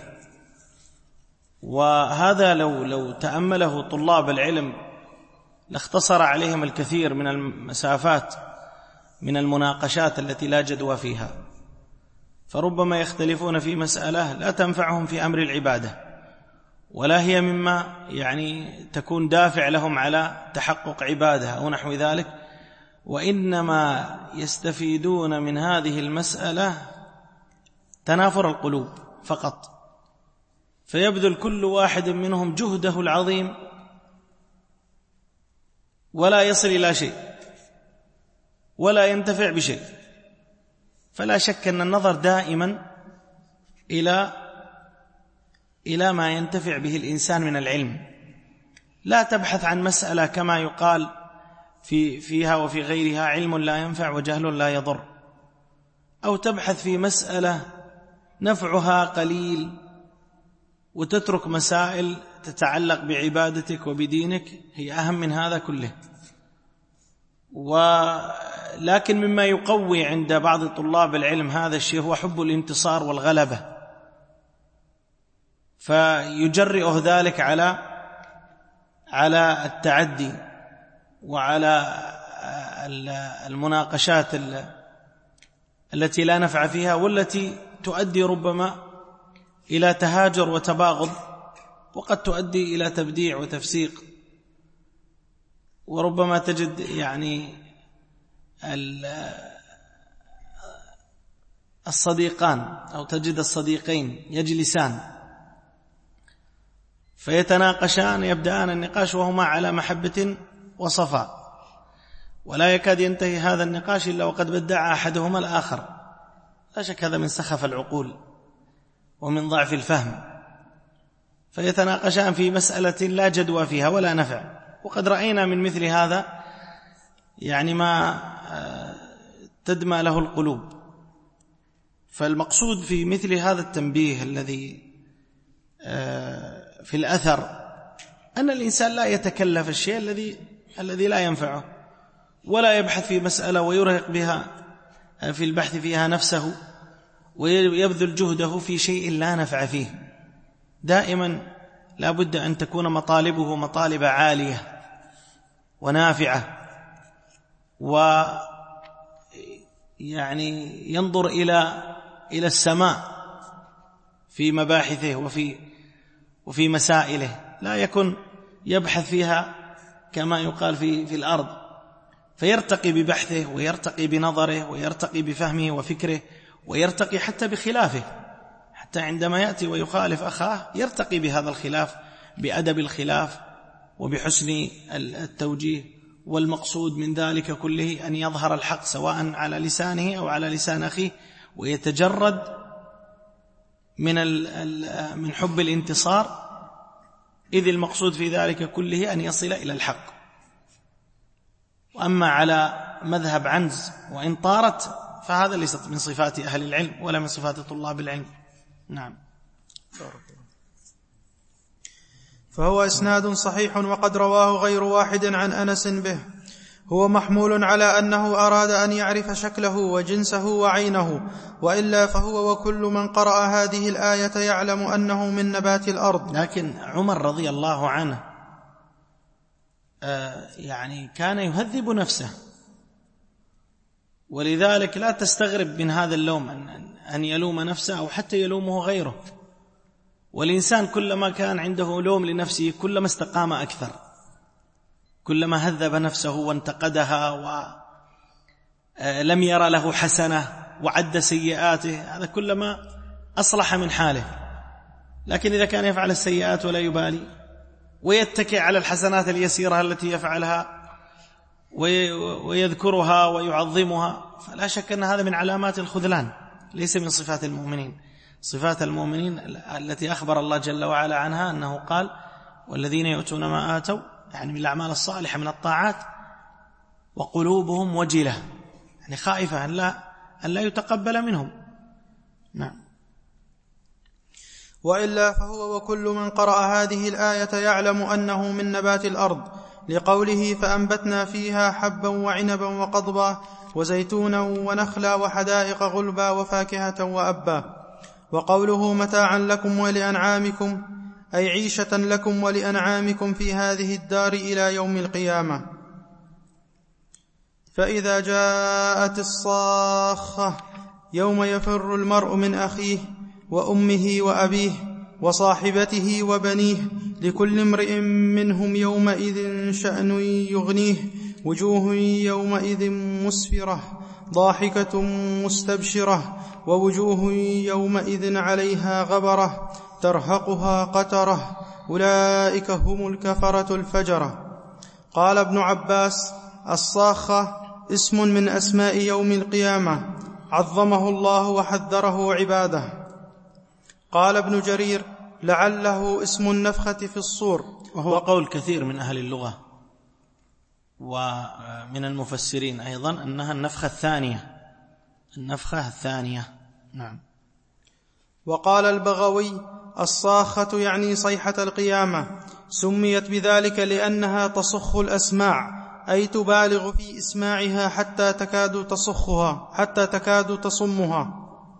وهذا لو, لو تأمله طلاب العلم لاختصر عليهم الكثير من المسافات من المناقشات التي لا جدوى فيها، فربما يختلفون في مسألة لا تنفعهم في أمر العبادة، ولا هي مما يعني تكون دافع لهم على تحقق عبادة أو نحو ذلك، وإنما يستفيدون من هذه المسألة تنافر القلوب فقط، فيبذل كل واحد منهم جهده العظيم ولا يصل إلى شيء ولا ينتفع بشيء. فلا شك أن النظر دائما إلى إلى ما ينتفع به الإنسان من العلم. لا تبحث عن مسألة كما يقال في فيها وفي غيرها علم لا ينفع وجهل لا يضر، أو تبحث في مسألة نفعها قليل وتترك مسائل تتعلق بعبادتك وبدينك هي أهم من هذا كله. ولكن مما يقوي عند بعض طلاب العلم هذا الشيء هو حب الانتصار والغلبة، فيجرئه ذلك على على التعدي وعلى المناقشات التي لا نفع فيها، والتي تؤدي ربما إلى تهاجر وتباغض، وقد تؤدي إلى تبديع وتفسيق. وربما تجد يعني الصديقان أو تجد الصديقين يجلسان فيتناقشان، يبدأان النقاش وهما على محبة وصفاء، ولا يكاد ينتهي هذا النقاش إلا وقد بدع أحدهما الآخر. لا شك هذا من سخف العقول ومن ضعف الفهم، فيتناقشان في مسألة لا جدوى فيها ولا نفع. وقد رأينا من مثل هذا يعني ما تدمى له القلوب. فالمقصود في مثل هذا التنبيه الذي في الأثر أن الإنسان لا يتكلف الشيء الذي الذي لا ينفعه، ولا يبحث في مسألة ويرهق بها في البحث فيها نفسه ويبذل جهده في شيء لا نفع فيه. دائما لا بد أن تكون مطالبه مطالب عالية ونافعة، ويعني ينظر إلى إلى السماء في مباحثه وفي وفي مسائله، لا يكن يبحث فيها كما يقال في في الأرض، فيرتقي ببحثه ويرتقي بنظره ويرتقي بفهمه وفكره ويرتقي حتى بخلافه، حتى عندما يأتي ويخالف أخاه يرتقي بهذا الخلاف بأدب الخلاف وبحسن التوجيه، والمقصود من ذلك كله أن يظهر الحق سواء على لسانه أو على لسان أخيه، ويتجرد من من حب الانتصار، إذ المقصود في ذلك كله أن يصل إلى الحق. وأما على مذهب عنز وإن طارت فهذا ليست من صفات أهل العلم ولا من صفات طلاب العلم. نعم. فهو إسناد صحيح وقد رواه غير واحد عن أنس به. هو محمول على أنه أراد أن يعرف شكله وجنسه وعينه، وإلا فهو وكل من قرأ هذه الآية يعلم أنه من نبات الأرض. لكن عمر رضي الله عنه آه يعني كان يهذب نفسه، ولذلك لا تستغرب من هذا اللوم أن يلوم نفسه أو حتى يلومه غيره. والإنسان كلما كان عنده لوم لنفسه كلما استقام أكثر، كلما هذب نفسه وانتقدها ولم يرى له حسنة وعد سيئاته، هذا كلما أصلح من حاله. لكن إذا كان يفعل السيئات ولا يبالي ويتكئ على الحسنات اليسيرة التي يفعلها ويذكرها ويعظمها، فلا شك أن هذا من علامات الخذلان، ليس من صفات المؤمنين. صفات المؤمنين التي أخبر الله جل وعلا عنها أنه قال: والذين يؤتون ما آتوا، يعني من الأعمال الصالحة من الطاعات، وقلوبهم وجلة، يعني خائفة أن لا, أن لا يتقبل منهم. نعم. وإلا فهو وكل من قرأ هذه الآية يعلم أنه من نبات الأرض، لقوله: فأنبتنا فيها حبا وعنبا وقضبا وزيتونا ونخلا وحدائق غلبا وفاكهة وأبا. وقوله: متاعا لكم ولأنعامكم، أي عيشة لكم ولأنعامكم في هذه الدار إلى يوم القيامة. فإذا جاءت الصاخة يوم يفر المرء من أخيه وأمه وأبيه وصاحبته وبنيه، لكل امرئ منهم يومئذ شأن يغنيه، وجوه يومئذ مسفرة ضاحكة مستبشرة، ووجوه يومئذ عليها غبرة ترهقها قترة، أولئك هم الكفرة الفجرة. قال ابن عباس: الصاخة اسم من أسماء يوم القيامة عظمه الله وحذره عباده. قال ابن جرير: لعله اسم النفخة في الصور. وهو قول كثير من أهل اللغة ومن المفسرين أيضا أنها النفخة الثانية، النفخة الثانية. نعم. وقال البغوي: الصاخة يعني صيحة القيامة، سميت بذلك لأنها تصخ الأسماع، أي تبالغ في إسماعها حتى تكاد تصخها حتى تكاد تصمها.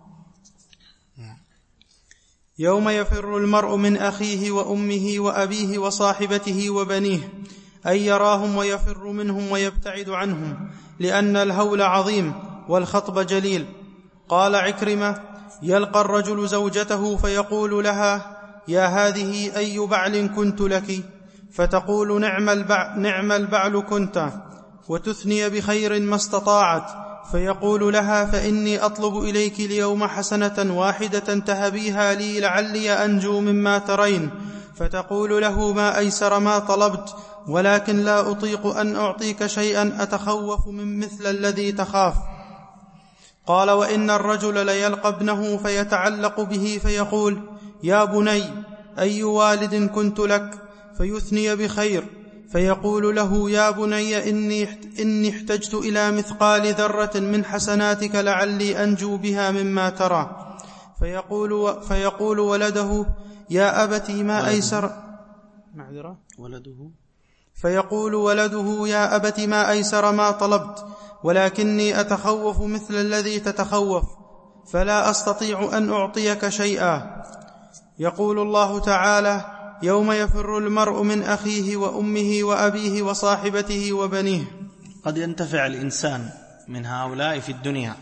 يوم يفر المرء من أخيه وأمه وأبيه وصاحبته وبنيه، أي يراهم ويفر منهم ويبتعد عنهم، لأن الهول عظيم والخطب جليل. قال عكرمة: يلقى الرجل زوجته فيقول لها: يا هذه أي بعل كنت لك؟ فتقول: نعم البعل, نعم البعل كنت، وتثني بخير ما استطاعت. فيقول لها: فإني أطلب إليك اليوم حسنة واحدة تهبيها لي لعلي أنجو مما ترين. فتقول له: ما أيسر ما طلبت، ولكن لا أطيق أن أعطيك شيئا أتخوف من مثل الذي تخاف. قال: وإن الرجل ليلقى ابنه فيتعلق به فيقول: يا بني أي والد كنت لك؟ فيثني بخير، فيقول له: يا بني إني, إني احتجت إلى مثقال ذرة من حسناتك لعلي أنجو بها مما ترى. فيقول, فيقول ولده: يا أبت ما أيسر معذرة ولده فيقول ولده يا أبت ما أيسر ما طلبت، ولكني أتخوف مثل الذي تتخوف فلا أستطيع أن أعطيك شيئا. يقول الله تعالى: يوم يفر المرء من أخيه وأمه وأبيه وصاحبته وبنيه. قد ينتفع الإنسان من هؤلاء في الدنيا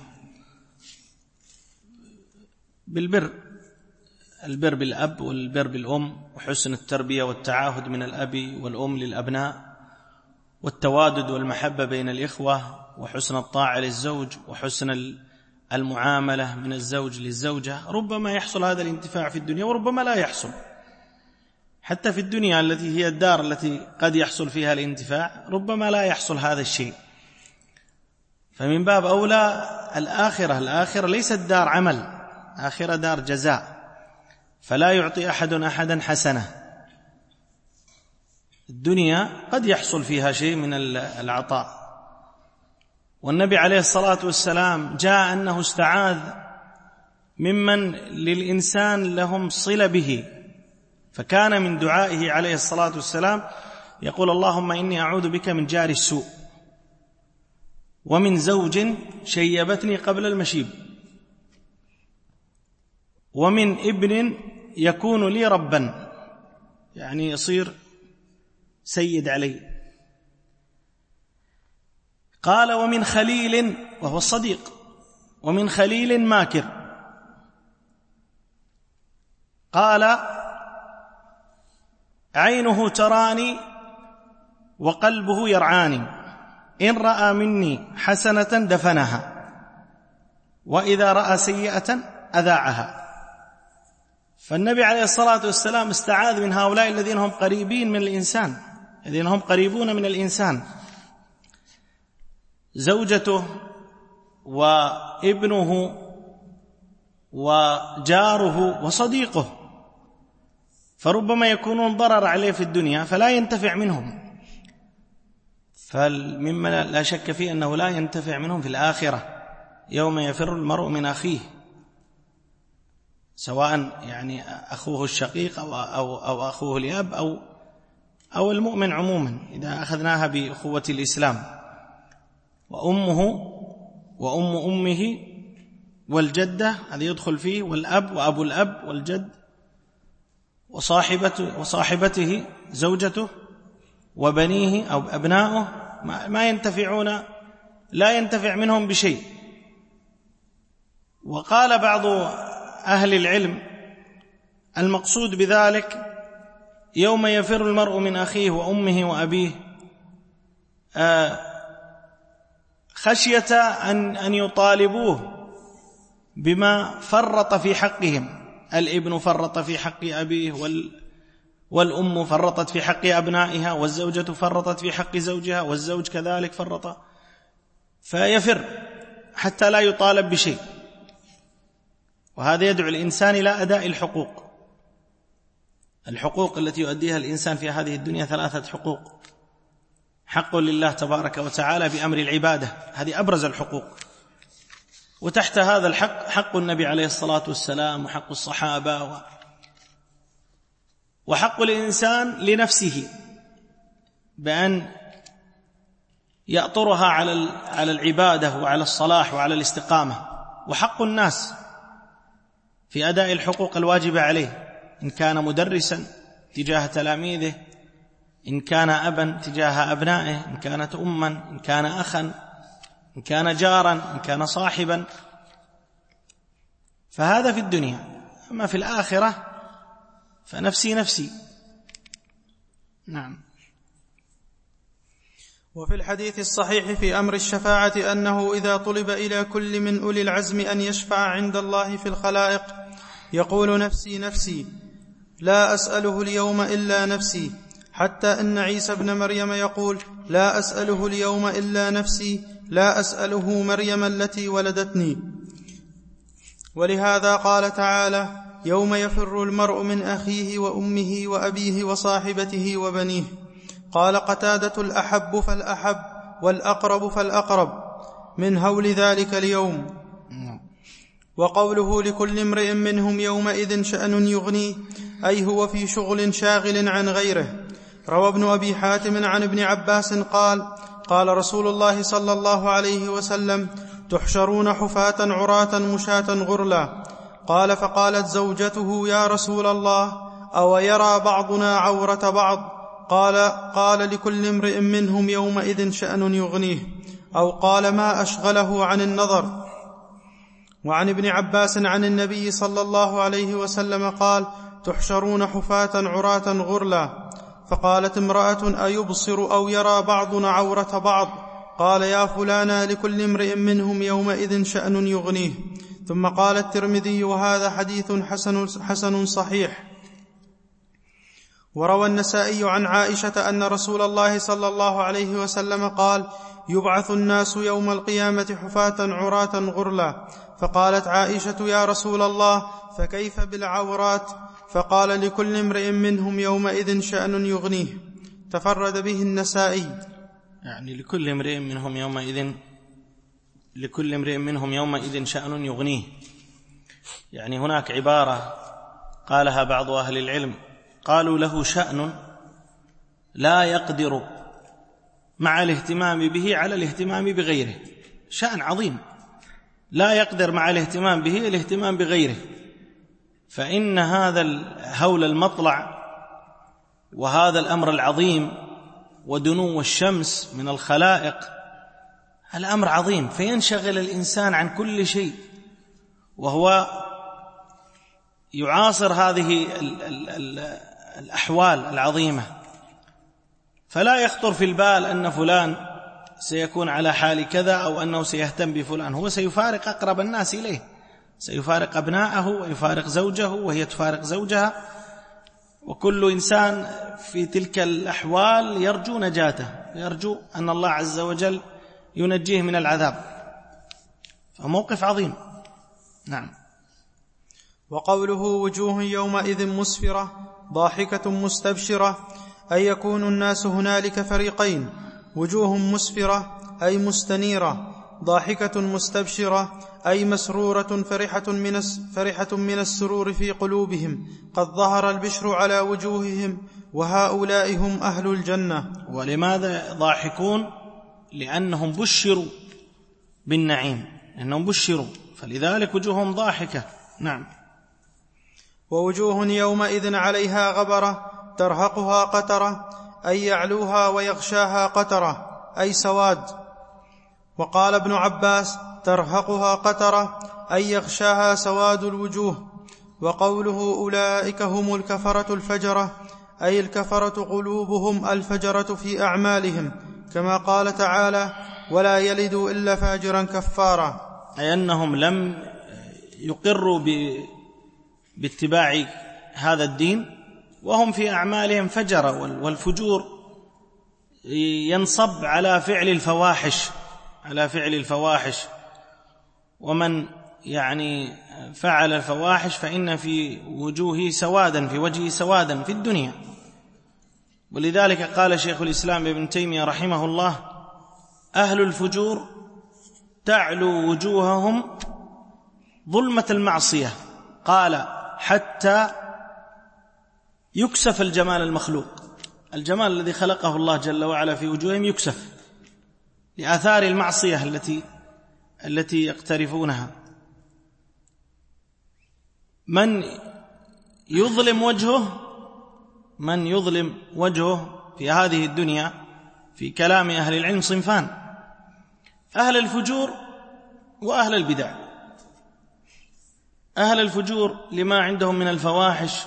بالبر، البر بالأب والبر بالأم، وحسن التربية والتعاهد من الأب والأم للأبناء، والتوادد والمحبة بين الإخوة، وحسن الطاعة للزوج، وحسن المعاملة من الزوج للزوجة. ربما يحصل هذا الانتفاع في الدنيا وربما لا يحصل. حتى في الدنيا التي هي الدار التي قد يحصل فيها الانتفاع ربما لا يحصل هذا الشيء. فمن باب أولى الآخرة، الآخرة ليست دار عمل، آخرة دار جزاء، فلا يعطي أحد أحدا حسنة. الدنيا قد يحصل فيها شيء من العطاء. والنبي عليه الصلاة والسلام جاء أنه استعاذ ممن للإنسان لهم صلة به، فكان من دعائه عليه الصلاة والسلام يقول: اللهم إني أعوذ بك من جار السوء، ومن زوج شيبتني قبل المشيب، ومن ابن يكون لي ربا، يعني يصير سيد علي. قال: ومن خليل، وهو الصديق، ومن خليل ماكر. قال: عينه تراني وقلبه يرعاني، إن رأى مني حسنة دفنها، وإذا رأى سيئة أذاعها. فالنبي عليه الصلاة والسلام استعاذ من هؤلاء الذين هم قريبين من الإنسان، الذين هم قريبون من الإنسان، زوجته وابنه وجاره وصديقه، فربما يكونون ضرر عليه في الدنيا فلا ينتفع منهم، فمما لا شك فيه أنه لا ينتفع منهم في الآخرة يوم يفر المرء من أخيه، سواء يعني أخوه الشقيق أو, أو, أو أخوه الأب أو, أو المؤمن عموما، إذا أخذناها بأخوة الإسلام. وأمه وأم أمه والجدة هذا يدخل فيه، والأب وأبو الأب والجد، وصاحبته, وصاحبته زوجته، وبنيه أو أبناؤه، ما ينتفعون، لا ينتفع منهم بشيء. وقال بعض أهل العلم: المقصود بذلك يوم يفر المرء من أخيه وأمه وأبيه خشية أن, أن يطالبوه بما فرط في حقهم. الابن فرط في حق أبيه، وال والأم فرطت في حق أبنائها، والزوجة فرطت في حق زوجها، والزوج كذلك فرط، فيفر حتى لا يطالب بشيء. وهذا يدعو الإنسان إلى أداء الحقوق. الحقوق التي يؤديها الإنسان في هذه الدنيا ثلاثة حقوق: حق لله تبارك وتعالى بأمر العبادة، هذه أبرز الحقوق، وتحت هذا الحق حق النبي عليه الصلاة والسلام، وحق الصحابة، و... وحق الإنسان لنفسه بأن يأطرها على على العبادة وعلى الصلاح وعلى الاستقامة، وحق الناس في أداء الحقوق الواجبة عليه، إن كان مدرسا تجاه تلاميذه، إن كان أبا تجاه أبنائه، إن كانت أما، إن كان أخا، إن كان جارا، إن كان صاحبا. فهذا في الدنيا. أما في الآخرة فنفسي نفسي. نعم. وفي الحديث الصحيح في أمر الشفاعة أنه إذا طلب إلى كل من أولي العزم أن يشفع عند الله في الخلائق يقول: نفسي نفسي لا أسأله اليوم إلا نفسي، حتى أن عيسى ابن مريم يقول: لا أسأله اليوم إلا نفسي، لا أسأله مريم التي ولدتني. ولهذا قال تعالى: يوم يفر المرء من أخيه وأمه وأبيه وصاحبته وبنيه. قال قتادة: الأحب فالأحب والأقرب فالأقرب من هول ذلك اليوم. وقوله لكل امرئ منهم يومئذ شأن يغنيه أي هو في شغل شاغل عن غيره. روى ابن أبي حاتم عن ابن عباس قال قال رسول الله صلى الله عليه وسلم تحشرون حفاة عراة مشاة غرلا. قال فقالت زوجته يا رسول الله أو يرى بعضنا عورة بعض؟ قال قال لكل امرئ منهم يومئذ شأن يغنيه أو قال ما أشغله عن النظر. وعن ابن عباس عن النبي صلى الله عليه وسلم قال تحشرون حفاة عراة غرلا. فقالت امرأة أيبصر أو يرى بعضنا عورة بعض؟ قال يا فلانا لكل امرئ منهم يومئذ شأن يغنيه. ثم قال الترمذي وهذا حديث حسن, حسن صحيح. وروى النسائي عن عائشة أن رسول الله صلى الله عليه وسلم قال يبعث الناس يوم القيامة حفاة عراة غرلا. فقالت عائشة يا رسول الله فكيف بالعورات؟ فقال لكل امرئ منهم يومئذ شأن يغنيه. تفرد به النسائي. يعني لكل امرئ منهم يومئذ لكل امرئ منهم يومئذ شأن يغنيه، يعني هناك عبارة قالها بعض أهل العلم قالوا له شأن لا يقدر مع الاهتمام به على الاهتمام بغيره، شأن عظيم لا يقدر مع الاهتمام به الاهتمام بغيره. فإن هذا الهول المطلع وهذا الأمر العظيم ودنو الشمس من الخلائق الأمر عظيم، فينشغل الإنسان عن كل شيء وهو يعاصر هذه ال ال ال الأحوال العظيمة، فلا يخطر في البال أن فلان سيكون على حال كذا أو أنه سيهتم بفلان. هو سيفارق أقرب الناس إليه، سيفارق أبناءه ويفارق زوجه وهي تفارق زوجها، وكل إنسان في تلك الأحوال يرجو نجاته، يرجو أن الله عز وجل ينجيه من العذاب، فموقف عظيم. نعم. وقوله وجوه يومئذ مسفرة ضاحكة مستبشرة أي يكون الناس هنالك فريقين، وجوه مسفرة أي مستنيرة، ضاحكة مستبشرة أي مسرورة فرحة من, فرحة من السرور في قلوبهم، قد ظهر البشر على وجوههم وهؤلاء هم أهل الجنة. ولماذا ضاحكون؟ لأنهم بشروا بالنعيم، لأنهم بشروا فلذلك وجوههم ضاحكة. نعم. ووجوه يومئذ عليها غبرة ترهقها قترة أي يعلوها ويغشاها قترة أي سواد. وقال ابن عباس ترهقها قترة أي يغشاها سواد الوجوه. وقوله أولئك هم الكفرة الفجرة أي الكفرة قلوبهم الفجرة في أعمالهم، كما قال تعالى ولا يلدوا إلا فاجرا كفارا، أي أنهم لم يقروا باتباع هذا الدين وهم في أعمالهم فجرة، والفجور ينصب على فعل الفواحش على فعل الفواحش ومن يعني فعل الفواحش فإن في وجوهه سوادا، في وجهه سوادا في الدنيا. ولذلك قال شيخ الإسلام ابن تيمية رحمه الله أهل الفجور تعلو وجوههم ظلمة المعصية، قال حتى يكسف الجمال المخلوق، الجمال الذي خلقه الله جل وعلا في وجوههم يكسف لآثار المعصية التي التي يقترفونها. من يظلم وجهه من يظلم وجهه في هذه الدنيا في كلام أهل العلم صنفان: أهل الفجور وأهل البدع. أهل الفجور لما عندهم من الفواحش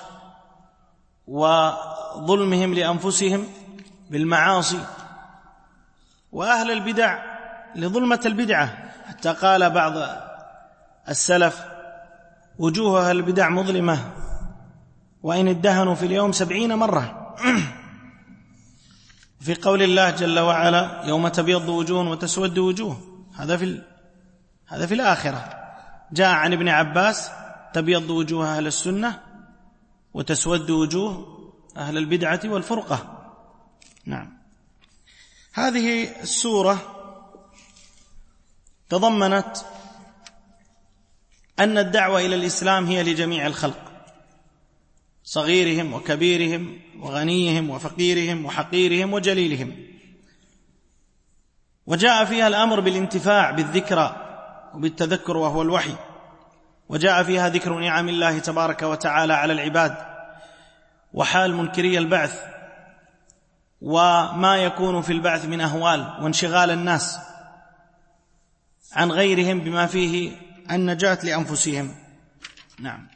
وظلمهم لأنفسهم بالمعاصي، وأهل البدع لظلمة البدعة، حتى قال بعض السلف وجوه أهل البدع مظلمة وإن ادهنوا في اليوم سبعين مرة. في قول الله جل وعلا يوم تبيض وجوه وتسود وجوه، هذا في هذا في الآخرة. جاء عن ابن عباس تبيض وجوه أهل السنة وتسود وجوه أهل البدعة والفرقة. نعم. هذه السورة تضمنت أن الدعوة إلى الإسلام هي لجميع الخلق، صغيرهم وكبيرهم وغنيهم وفقيرهم وحقيرهم وجليلهم، وجاء فيها الأمر بالانتفاع بالذكرى وبالتذكر وهو الوحي، وجاء فيها ذكر نعم الله تبارك وتعالى على العباد وحال منكري البعث وما يكون في البعث من أهوال وانشغال الناس عن غيرهم بما فيه النجاة لأنفسهم. نعم.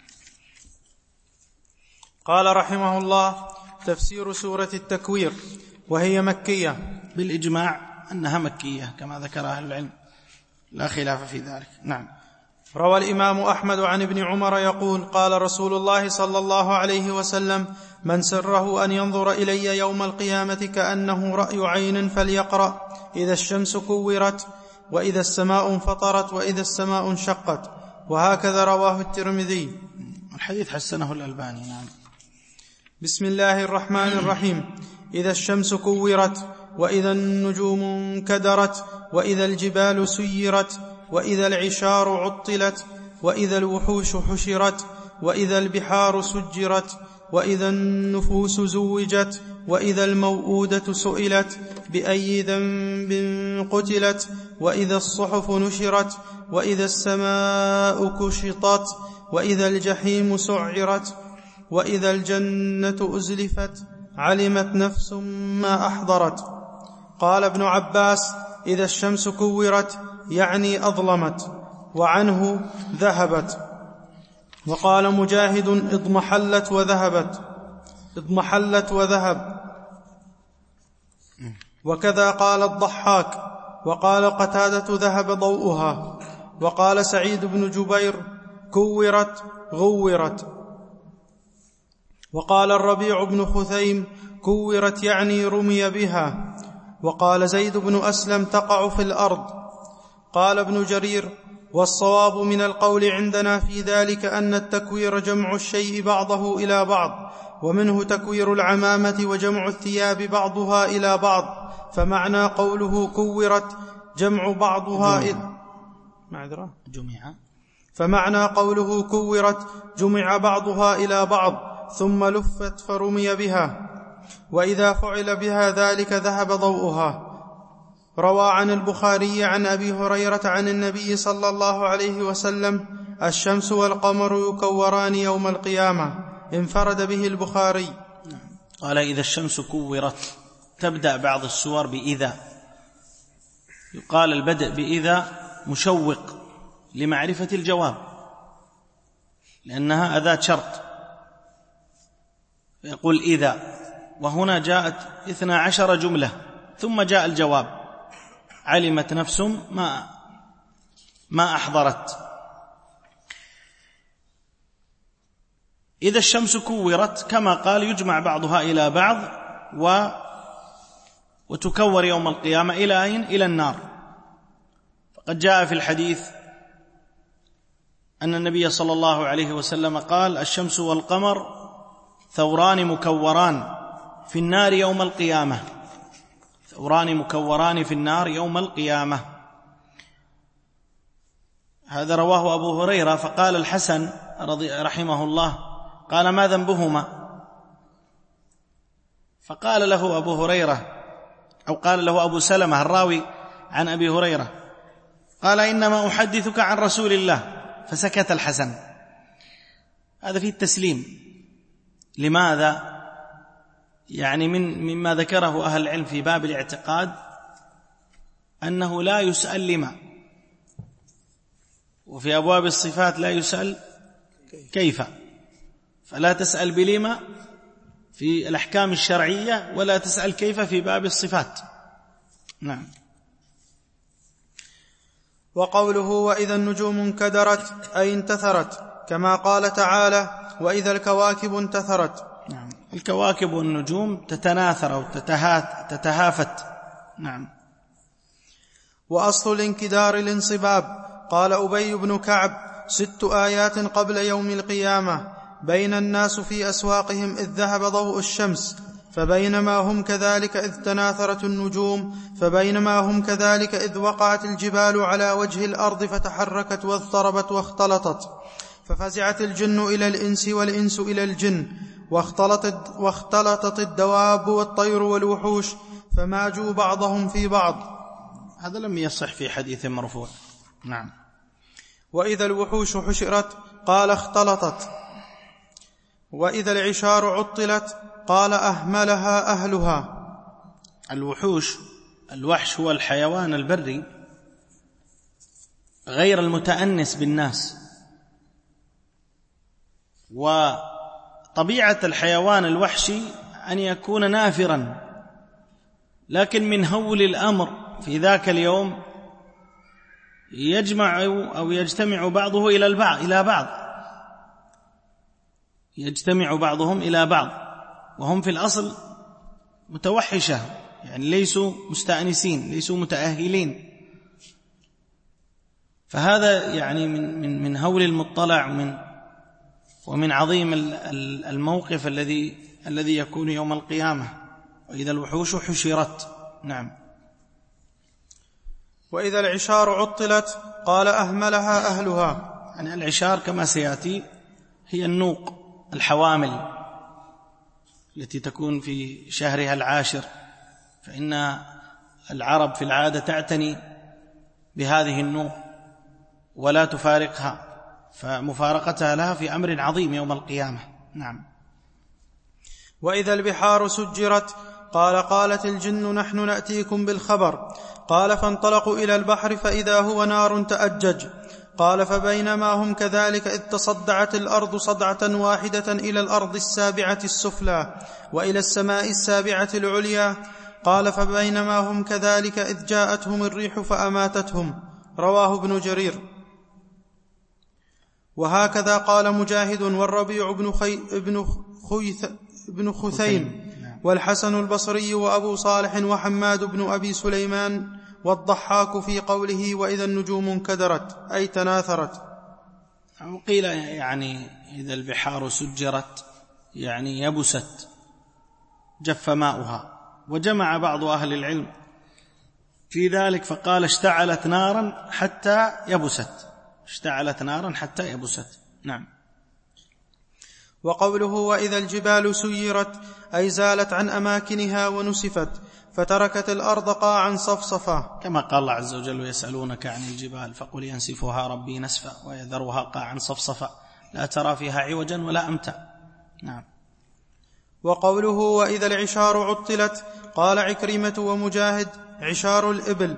قال رحمه الله: تفسير سورة التكوير، وهي مكية بالإجماع أنها مكية كما ذكر أهل العلم، لا خلاف في ذلك. نعم. روى الإمام أحمد عن ابن عمر يقول: قال رسول الله صلى الله عليه وسلم: من سره أن ينظر إلي يوم القيامة كأنه رأي عين فليقرأ: إذا الشمس كورت، وإذا السماء انفطرت، وإذا السماء انشقت. وهكذا رواه الترمذي. الحديث حسنه الألباني. نعم. بسم الله الرحمن الرحيم. إذا الشمس كورت، وإذا النجوم انكدرت، وإذا الجبال سيرت، وإذا العشار عطلت، وإذا الوحوش حشرت، وإذا البحار سجرت، وإذا النفوس زوجت، وإذا الموءودة سئلت بأي ذنب قتلت، وإذا الصحف نشرت، وإذا السماء كشطت، وإذا الجحيم سعرت، وإذا الجنة أزلفت، علمت نفس ما أحضرت. قال ابن عباس: إذا الشمس كورت يعني أظلمت، وعنه ذهبت. وقال مجاهد: اضمحلت وذهبت، اضمحلت وذهب. وكذا قال الضحاك. وقال قتادة: ذهب ضوءها. وقال سعيد بن جبير: كورت غورت. وقال الربيع بن خثيم: كورت يعني رمي بها. وقال زيد بن أسلم: تقع في الأرض. قال ابن جرير: والصواب من القول عندنا في ذلك أن التكوير جمع الشيء بعضه إلى بعض، ومنه تكوير العمامة وجمع الثياب بعضها إلى بعض، فمعنى قوله كورت جمع بعضها إلى معذرة جمع فمعنى قوله كورت جمع بعضها إلى بعض ثم لفت فرمي بها، وإذا فعل بها ذلك ذهب ضوءها. روى عن البخاري عن أبي هريرة عن النبي صلى الله عليه وسلم: الشمس والقمر يكوران يوم القيامة. انفرد به البخاري. قال: إذا الشمس كورت. تبدأ بعض السور بإذا، يقال البدء بإذا مشوق لمعرفة الجواب، لأنها أداة شرط، يقول إذا، وهنا جاءت اثنا عشر جملة ثم جاء الجواب: علمت نفس ما ما أحضرت. إذا الشمس كورت كما قال يجمع بعضها إلى بعض و وتكور يوم القيامة إلى أين؟ إلى النار. فقد جاء في الحديث أن النبي صلى الله عليه وسلم قال: الشمس والقمر ثوران مكوران في النار يوم القيامة، ثوران مكوران في النار يوم القيامة. هذا رواه أبو هريرة. فقال الحسن رحمه الله: قال: ما ذنبهما؟ فقال له أبو هريرة، أو قال له أبو سلمة الراوي عن أبي هريرة، قال: إنما أحدثك عن رسول الله. فسكت الحسن. هذا فيه التسليم. لماذا؟ يعني من مما ذكره أهل العلم في باب الاعتقاد أنه لا يسأل لما، وفي أبواب الصفات لا يسأل كيف، فلا تسأل بلما في الأحكام الشرعية، ولا تسأل كيف في باب الصفات. نعم. وقوله: وإذا النجوم انكدرت أي انتثرت، كما قال تعالى: وإذا الكواكب انتثرت. نعم. الكواكب والنجوم تتناثر أو تتهافت. نعم. وأصل الانكدار الانصباب. قال أبي بن كعب: ست آيات قبل يوم القيامة بين الناس في أسواقهم إذ ذهب ضوء الشمس، فبينما هم كذلك إذ تناثرت النجوم فبينما هم كذلك إذ وقعت الجبال على وجه الأرض فتحركت واضطربت واختلطت، ففزعت الجن إلى الإنس والإنس إلى الجن، واختلطت, واختلطت الدواب والطير والوحوش، فماجوا بعضهم في بعض. هذا لم يصح في حديث مرفوع. نعم. وإذا الوحوش حشرت قال اختلطت، وإذا العشار عطلت قال أهملها أهلها. الوحوش، الوحش هو الحيوان البري غير المتأنس بالناس، وطبيعة الحيوان الوحشي أن يكون نافرا، لكن من هول الأمر في ذاك اليوم يجمع أو يجتمع بعضه إلى البعض إلى بعض يجتمع بعضهم إلى بعض وهم في الأصل متوحشة، يعني ليسوا مستأنسين، ليسوا متأهلين. فهذا يعني من من من هول المطلع ومن ومن عظيم الموقف الذي الذي يكون يوم القيامة. وإذا الوحوش حشرت. نعم. وإذا العشار عطلت قال أهملها أهلها. يعني العشار كما سيأتي هي النوق، الحوامل التي تكون في شهرها العاشر، فإن العرب في العادة تعتني بهذه النوق ولا تفارقها، فمفارقتها لها في أمر عظيم يوم القيامة. نعم. وإذا البحار سجرت قال قالت الجن نحن نأتيكم بالخبر. قال فانطلقوا إلى البحر فإذا هو نار تأجج. قال فبينما هم كذلك إذ تصدعت الأرض صدعة واحدة إلى الأرض السابعة السفلى وإلى السماء السابعة العليا. قال فبينما هم كذلك إذ جاءتهم الريح فأماتتهم. رواه ابن جرير. وهكذا قال مجاهد والربيع بن, خي... ابن, خيث... ابن خثيم والحسن البصري وأبو صالح وحماد بن أبي سليمان والضحاك في قوله وإذا النجوم انكدرت أي تناثرت. قيل يعني إذا البحار سجرت يعني يبست، جف ماؤها. وجمع بعض أهل العلم في ذلك فقال اشتعلت نارا حتى يبست، اشتعلت نارا حتى يبست. نعم. وقوله وإذا الجبال سيرت أي زالت عن أماكنها ونسفت فتركت الأرض قاعا صفصفا، كما قال الله عز وجل ويسألونك عن الجبال فقل ينسفها ربي نسفا ويذرها قاعا صفصفا لا ترى فيها عوجا ولا أمتا. نعم. وقوله وإذا العشار عطلت قال عكرمة ومجاهد عشار الإبل.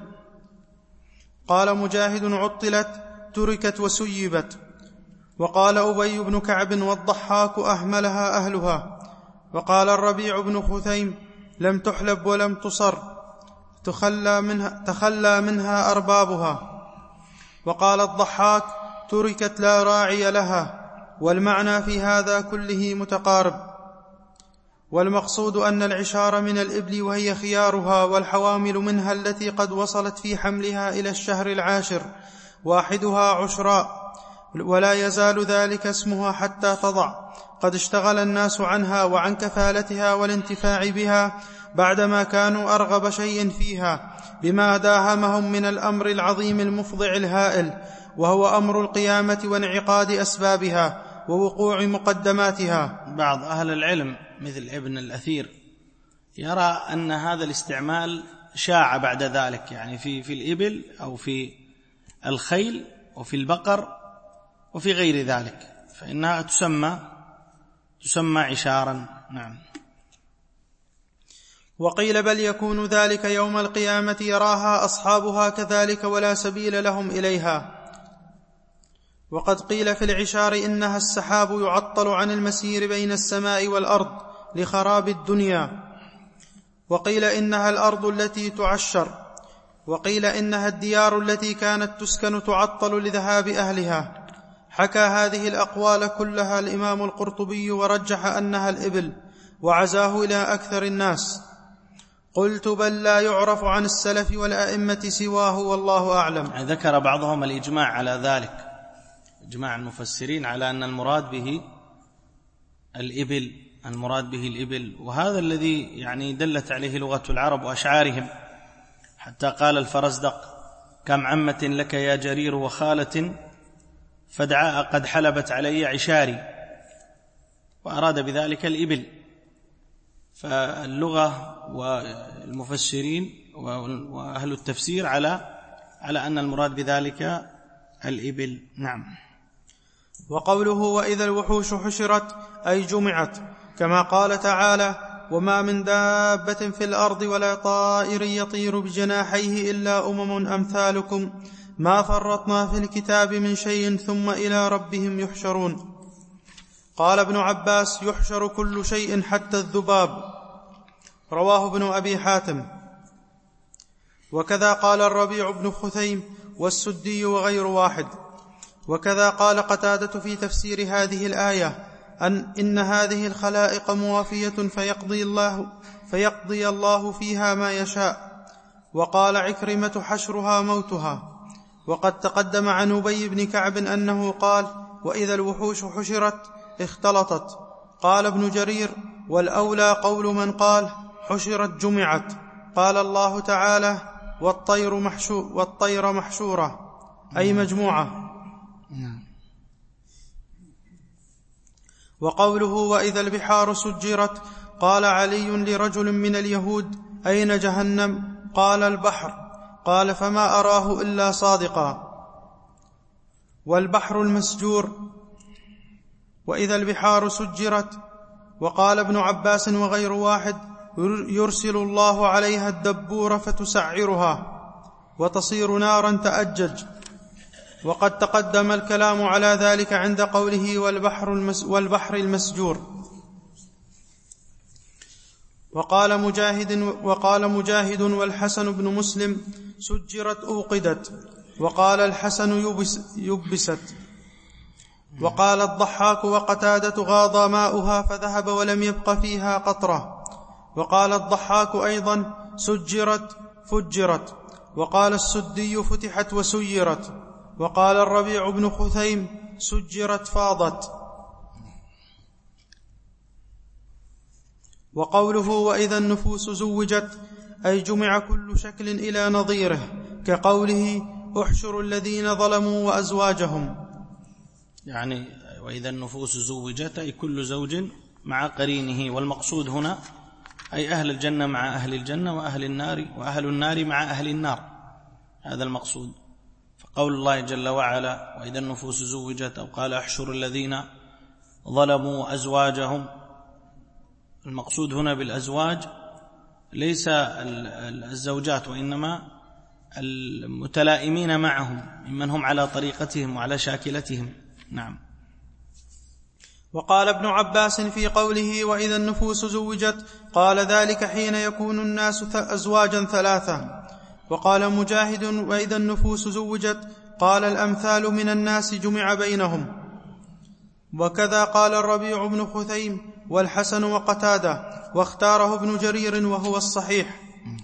قال مجاهد عطلت تركت وسيبت. وقال أبي بن كعب والضحاك أهملها أهلها. وقال الربيع بن خثيم لم تحلب ولم تصر تخلى منها, تخلى منها أربابها. وقال الضحاك تركت لا راعي لها. والمعنى في هذا كله متقارب، والمقصود أن العشار من الإبل وهي خيارها، والحوامل منها التي قد وصلت في حملها إلى الشهر العاشر واحدها عشراء، ولا يزال ذلك اسمها حتى تضع. قد اشتغل الناس عنها وعن كفالتها والانتفاع بها بعدما كانوا أرغب شيء فيها بما داهمهم من الأمر العظيم المفضع الهائل، وهو أمر القيامة وانعقاد أسبابها ووقوع مقدماتها. بعض أهل العلم مثل ابن الأثير يرى أن هذا الاستعمال شاع بعد ذلك، يعني في في الإبل أو في الخيل وفي البقر وفي غير ذلك، فإنها تسمى تسمى عشارا. نعم. وقيل بل يكون ذلك يوم القيامة يراها أصحابها كذلك ولا سبيل لهم إليها. وقد قيل في العشار إنها السحاب يعطل عن المسير بين السماء والأرض لخراب الدنيا. وقيل إنها الأرض التي تعشر. وقيل إنها الديار التي كانت تسكن تعطل لذهاب أهلها. حكى هذه الأقوال كلها الإمام القرطبي ورجح أنها الإبل وعزاه إلى أكثر الناس. قلت بل لا يعرف عن السلف والأئمة سواه والله أعلم. ذكر بعضهم الإجماع على ذلك، إجماع المفسرين على أن المراد به الإبل المراد به الإبل، وهذا الذي يعني دلت عليه لغة العرب وأشعارهم، حتى قال الفرزدق: كم عمة لك يا جرير وخالة فدعاء قد حلبت علي عشاري، وأراد بذلك الإبل. فاللغة والمفسرين وأهل التفسير على على أن المراد بذلك الإبل. نعم. وقوله وإذا الوحوش حشرت أي جمعت، كما قال تعالى: وما من دابة في الأرض ولا طائر يطير بجناحيه إلا أمم أمثالكم ما فرطنا في الكتاب من شيء ثم إلى ربهم يحشرون. قال ابن عباس: يحشر كل شيء حتى الذباب. رواه ابن أبي حاتم. وكذا قال الربيع بن خثيم والسدي وغير واحد. وكذا قال قتادة في تفسير هذه الآية: أن إن هذه الخلائق موافية فيقضي الله, فيقضي الله فيها ما يشاء. وقال عكرمة: حشرها موتها. وقد تقدم عن أبي بن كعب أنه قال: وإذا الوحوش حشرت اختلطت. قال ابن جرير: والأولى قول من قال حشرت جمعت. قال الله تعالى: والطير, محشو والطير محشورة أي مجموعة. وقوله وإذا البحار سجرت، قال علي لرجل من اليهود: أين جهنم؟ قال: البحر. قال: فما أراه إلا صادقا. والبحر المسجور. وإذا البحار سجرت. وقال ابن عباس وغير واحد: يرسل الله عليها الدبور فتسعرها وتصير نارا تأجج. وقد تقدم الكلام على ذلك عند قوله والبحر, المس والبحر المسجور. وقال مجاهد, وقال مجاهد والحسن بن مسلم: سجرت أوقدت. وقال الحسن: يبس يبست. وقال الضحاك وقتادة: غاض ماؤها فذهب ولم يبق فيها قطرة. وقال الضحاك أيضا: سجرت فجرت. وقال السدي: فتحت وسيرت. وقال الربيع بن خثيم: سجرت فاضت. وقوله وإذا النفوس زوجت أي جمع كل شكل إلى نظيره، كقوله: احشروا الذين ظلموا وأزواجهم. يعني وإذا النفوس زوجت أي كل زوج مع قرينه، والمقصود هنا أي أهل الجنة مع أهل الجنة، وأهل النار وأهل النار مع أهل النار، هذا المقصود. فقول الله جل وعلا وإذا النفوس زوجت، أو قال احشروا الذين ظلموا أزواجهم، المقصود هنا بالأزواج ليس الزوجات، وإنما المتلائمين معهم ممن هم على طريقتهم وعلى شاكلتهم. نعم. وقال ابن عباس في قوله وإذا النفوس زوجت: قال ذلك حين يكون الناس أزواجا ثلاثة. وقال مجاهد: وإذا النفوس زوجت، قال الأمثال من الناس جمع بينهم. وكذا قال الربيع بن خثيم والحسن وقتادة، واختاره ابن جرير وهو الصحيح.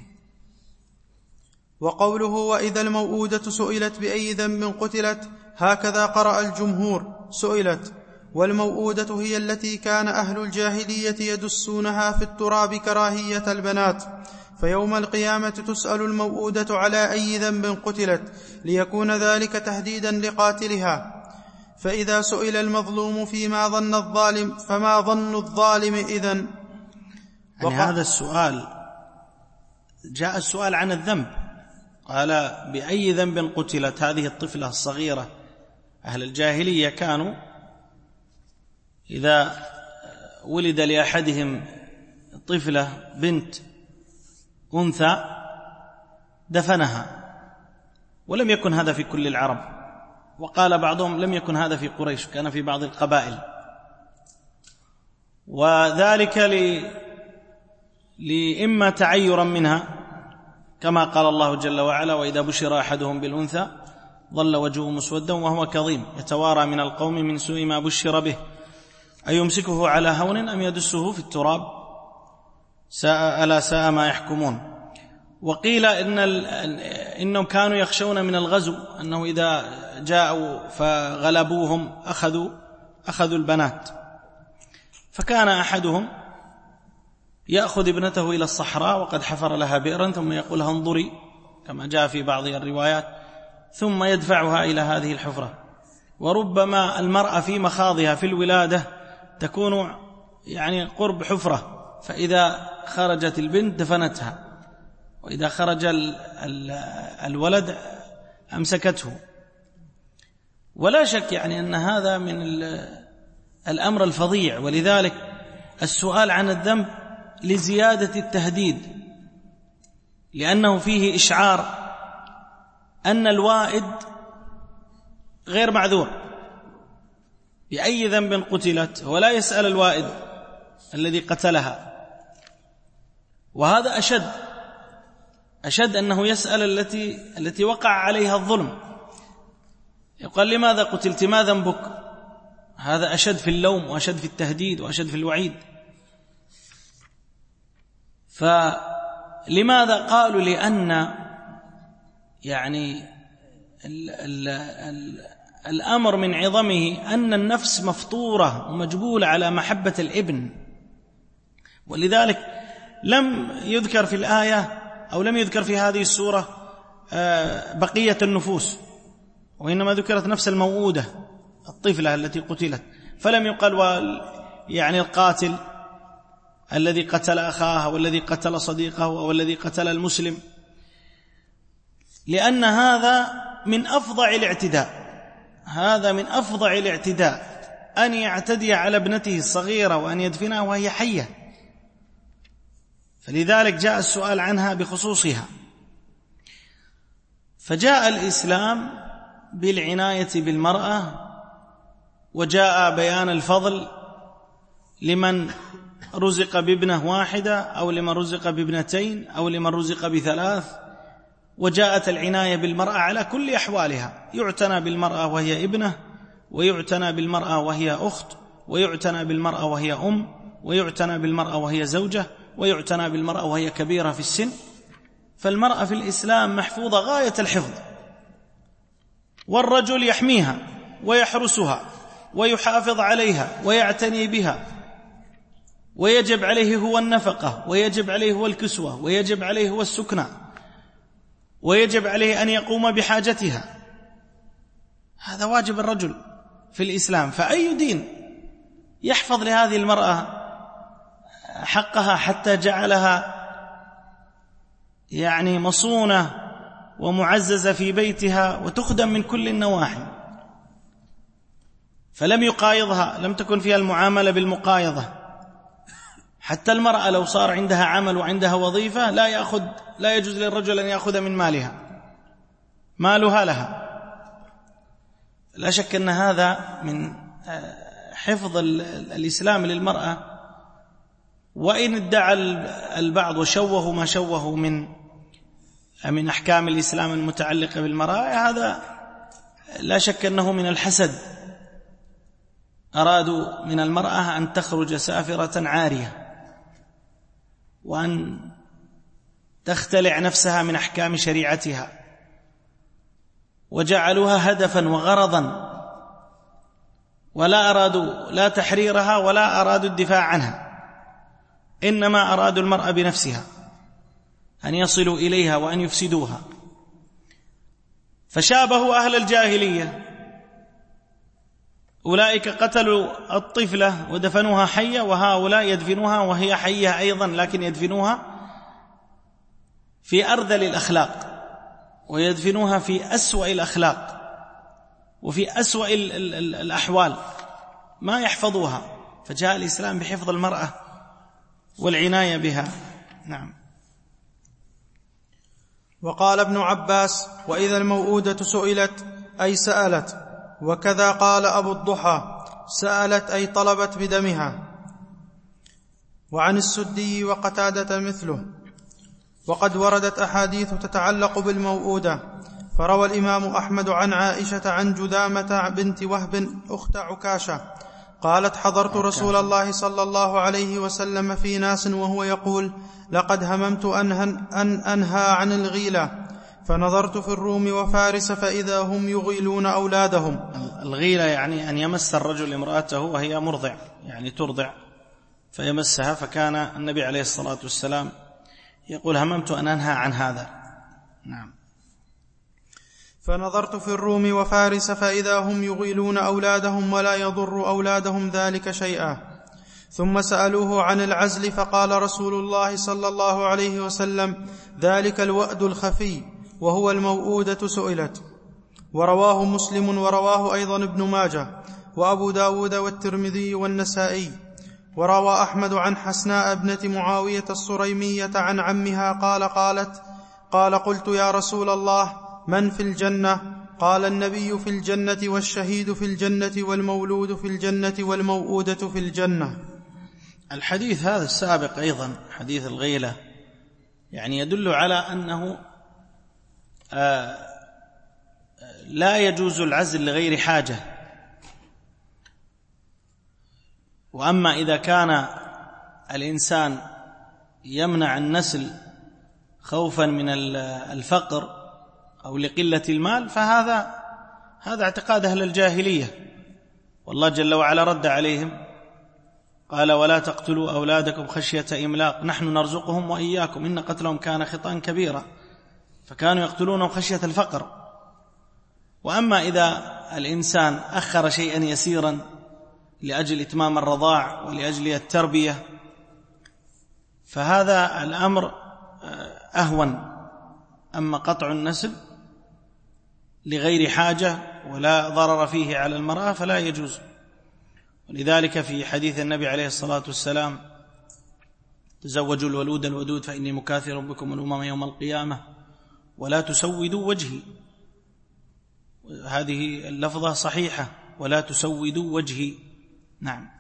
وقوله وإذا الموءودة سئلت بأي ذنب قتلت، هكذا قرأ الجمهور: سئلت. والموءودة هي التي كان أهل الجاهلية يدسونها في التراب كراهية البنات، فيوم القيامة تسأل الموءودة على أي ذنب قتلت، ليكون ذلك تهديدا لقاتلها. فإذا سئل المظلوم فيما ظن الظالم فما ظن الظالم إذن؟ يعني هذا السؤال جاء السؤال عن الذنب، قال بأي ذنب قتلت هذه الطفلة الصغيرة. أهل الجاهلية كانوا إذا ولد لأحدهم طفلة بنت أنثى دفنها، ولم يكن هذا في كل العرب، وقال بعضهم لم يكن هذا في قريش، كان في بعض القبائل، وذلك لإما تعيرا منها، كما قال الله جل وعلا: وإذا بشر أحدهم بالأنثى ظل وجهه مسودا وهو كظيم يتوارى من القوم من سوء ما بشر به أيمسكه على هون أم يدسه في التراب ساء ألا ساء ما يحكمون. وقيل إن إنهم كانوا يخشون من الغزو، أنه إذا جاءوا فغلبوهم أخذوا أخذوا البنات، فكان أحدهم يأخذ ابنته إلى الصحراء وقد حفر لها بئرا ثم يقول لها انظري كما جاء في بعض الروايات، ثم يدفعها إلى هذه الحفرة. وربما المرأة في مخاضها في الولادة تكون يعني قرب حفرة، فإذا خرجت البنت دفنتها، وإذا خرج ال ال الولد أمسكته. ولا شك يعني أن هذا من الأمر الفظيع، ولذلك السؤال عن الذنب لزيادة التهديد، لأنه فيه إشعار أن الوائد غير معذور بأي ذنب قتلت، ولا يسأل الوائد الذي قتلها. وهذا أشد أشد أنه يسأل التي التي وقع عليها الظلم، يقول لماذا قتلت، ما ذنبك؟ هذا أشد في اللوم وأشد في التهديد وأشد في الوعيد. فلماذا قالوا؟ لأن يعني ال ال ال الأمر من عظمه أن النفس مفطورة ومجبولة على محبة الابن، ولذلك لم يذكر في الآية أو لم يذكر في هذه السورة بقية النفوس، وإنما ذكرت نفس الموؤودة الطفلة التي قتلت، فلم يقل يعني القاتل الذي قتل أخاه والذي قتل صديقه أو الذي قتل المسلم، لأن هذا من أفظع الاعتداء. هذا من أفظع الاعتداء أن يعتدي على ابنته الصغيرة وأن يدفنها وهي حية. فلذلك جاء السؤال عنها بخصوصها. فجاء الإسلام بالعناية بالمرأة، وجاء بيان الفضل لمن رزق بابنة واحدة أو لمن رزق بابنتين أو لمن رزق بثلاث، وجاءت العناية بالمرأة على كل أحوالها، يعتنى بالمرأة وهي ابنة، ويعتنى بالمرأة وهي أخت، ويعتنى بالمرأة وهي أم، ويعتنى بالمرأة وهي زوجة، ويعتنى بالمرأة وهي كبيرة في السن. فالمرأة في الإسلام محفوظة غاية الحفظ، والرجل يحميها ويحرسها ويحافظ عليها ويعتني بها، ويجب عليه هو النفقة، ويجب عليه هو الكسوة، ويجب عليه هو السكنى، ويجب عليه أن يقوم بحاجتها. هذا واجب الرجل في الإسلام. فأي دين يحفظ لهذه المرأة حقها حتى جعلها يعني مصونة ومعززة في بيتها وتخدم من كل النواحي؟ فلم يقايضها، لم تكن فيها المعاملة بالمقايضة. حتى المرأة لو صار عندها عمل وعندها وظيفة لا يأخذ لا يجوز للرجل أن يأخذ من مالها، مالها لها. لا شك أن هذا من حفظ الإسلام للمرأة. وإن ادعى البعض وشوه ما شوه من من أحكام الإسلام المتعلقة بالمرأة، هذا لا شك أنه من الحسد. أرادوا من المرأة أن تخرج سافرة عارية، وأن تختلع نفسها من أحكام شريعتها، وجعلوها هدفا وغرضا، ولا أرادوا لا تحريرها ولا أرادوا الدفاع عنها، إنما أرادوا المرأة بنفسها، أن يصلوا إليها وأن يفسدوها. فشابهوا أهل الجاهلية، أولئك قتلوا الطفلة ودفنوها حية، وهؤلاء يدفنوها وهي حية أيضا، لكن يدفنوها في أرذل الأخلاق، ويدفنوها في أسوأ الأخلاق وفي أسوأ الأحوال، ما يحفظوها. فجاء الإسلام بحفظ المرأة والعناية بها. نعم. وقال ابن عباس: وإذا الموءودة سئلت أي سألت. وكذا قال أبو الضحى: سألت أي طلبت بدمها. وعن السدي وقتادة مثله. وقد وردت أحاديث تتعلق بالموءودة، فروى الإمام أحمد عن عائشة عن جذامة بنت وهب أخت عكاشة قالت: حضرت رسول الله صلى الله عليه وسلم في ناس وهو يقول: لقد هممت أن أنهى عن الغيلة، فنظرت في الروم وفارس فإذا هم يغيلون أولادهم. الغيلة يعني أن يمس الرجل امرأته وهي مرضع، يعني ترضع، فيمسها، فكان النبي عليه الصلاة والسلام يقول هممت أن أنهى عن هذا. نعم. فنظرت في الروم وفارس فإذا هم يغيلون أولادهم ولا يضر أولادهم ذلك شيئا. ثم سألوه عن العزل فقال رسول الله صلى الله عليه وسلم ذلك الوأد الخفي وهو الموؤودة سئلت. ورواه مسلم ورواه أيضا ابن ماجه وأبو داود والترمذي والنسائي. وروى أحمد عن حسناء ابنة معاوية الصريمية عن عمها قال قالت قال قلت يا رسول الله من في الجنة؟ قال النبي في الجنة والشهيد في الجنة والمولود في الجنة والموؤودة في الجنة. الحديث هذا السابق أيضا حديث الغيلة يعني يدل على أنه آه لا يجوز العزل لغير حاجة. وأما إذا كان الإنسان يمنع النسل خوفا من الفقر أو لقلة المال فهذا هذا اعتقاد أهل الجاهلية، والله جل وعلا رد عليهم قال ولا تقتلوا أولادكم خشية إملاق نحن نرزقهم وإياكم إن قتلهم كان خطأ كبيرا، فكانوا يقتلونهم خشية الفقر. وأما إذا الإنسان أخر شيئا يسيرا لأجل إتمام الرضاع ولأجل التربية فهذا الأمر أهون. أما قطع النسل لغير حاجة ولا ضرر فيه على المرأة فلا يجوز. ولذلك في حديث النبي عليه الصلاة والسلام تزوجوا الولود الودود فإني مكاثر بكم الأمم يوم القيامة ولا تسودوا وجهي، هذه اللفظة صحيحة ولا تسودوا وجهي. نعم.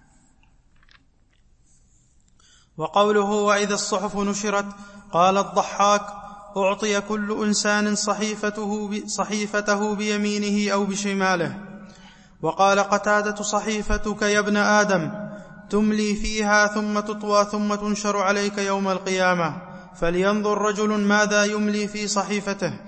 وقوله وإذا الصحف نشرت قال الضحاك أعطي كل إنسان صحيفته, صحيفته بيمينه أو بشماله. وقال قتادة صحيفتك يا ابن آدم تملي فيها ثم تطوى ثم تنشر عليك يوم القيامة فلينظر رجل ماذا يملي في صحيفته.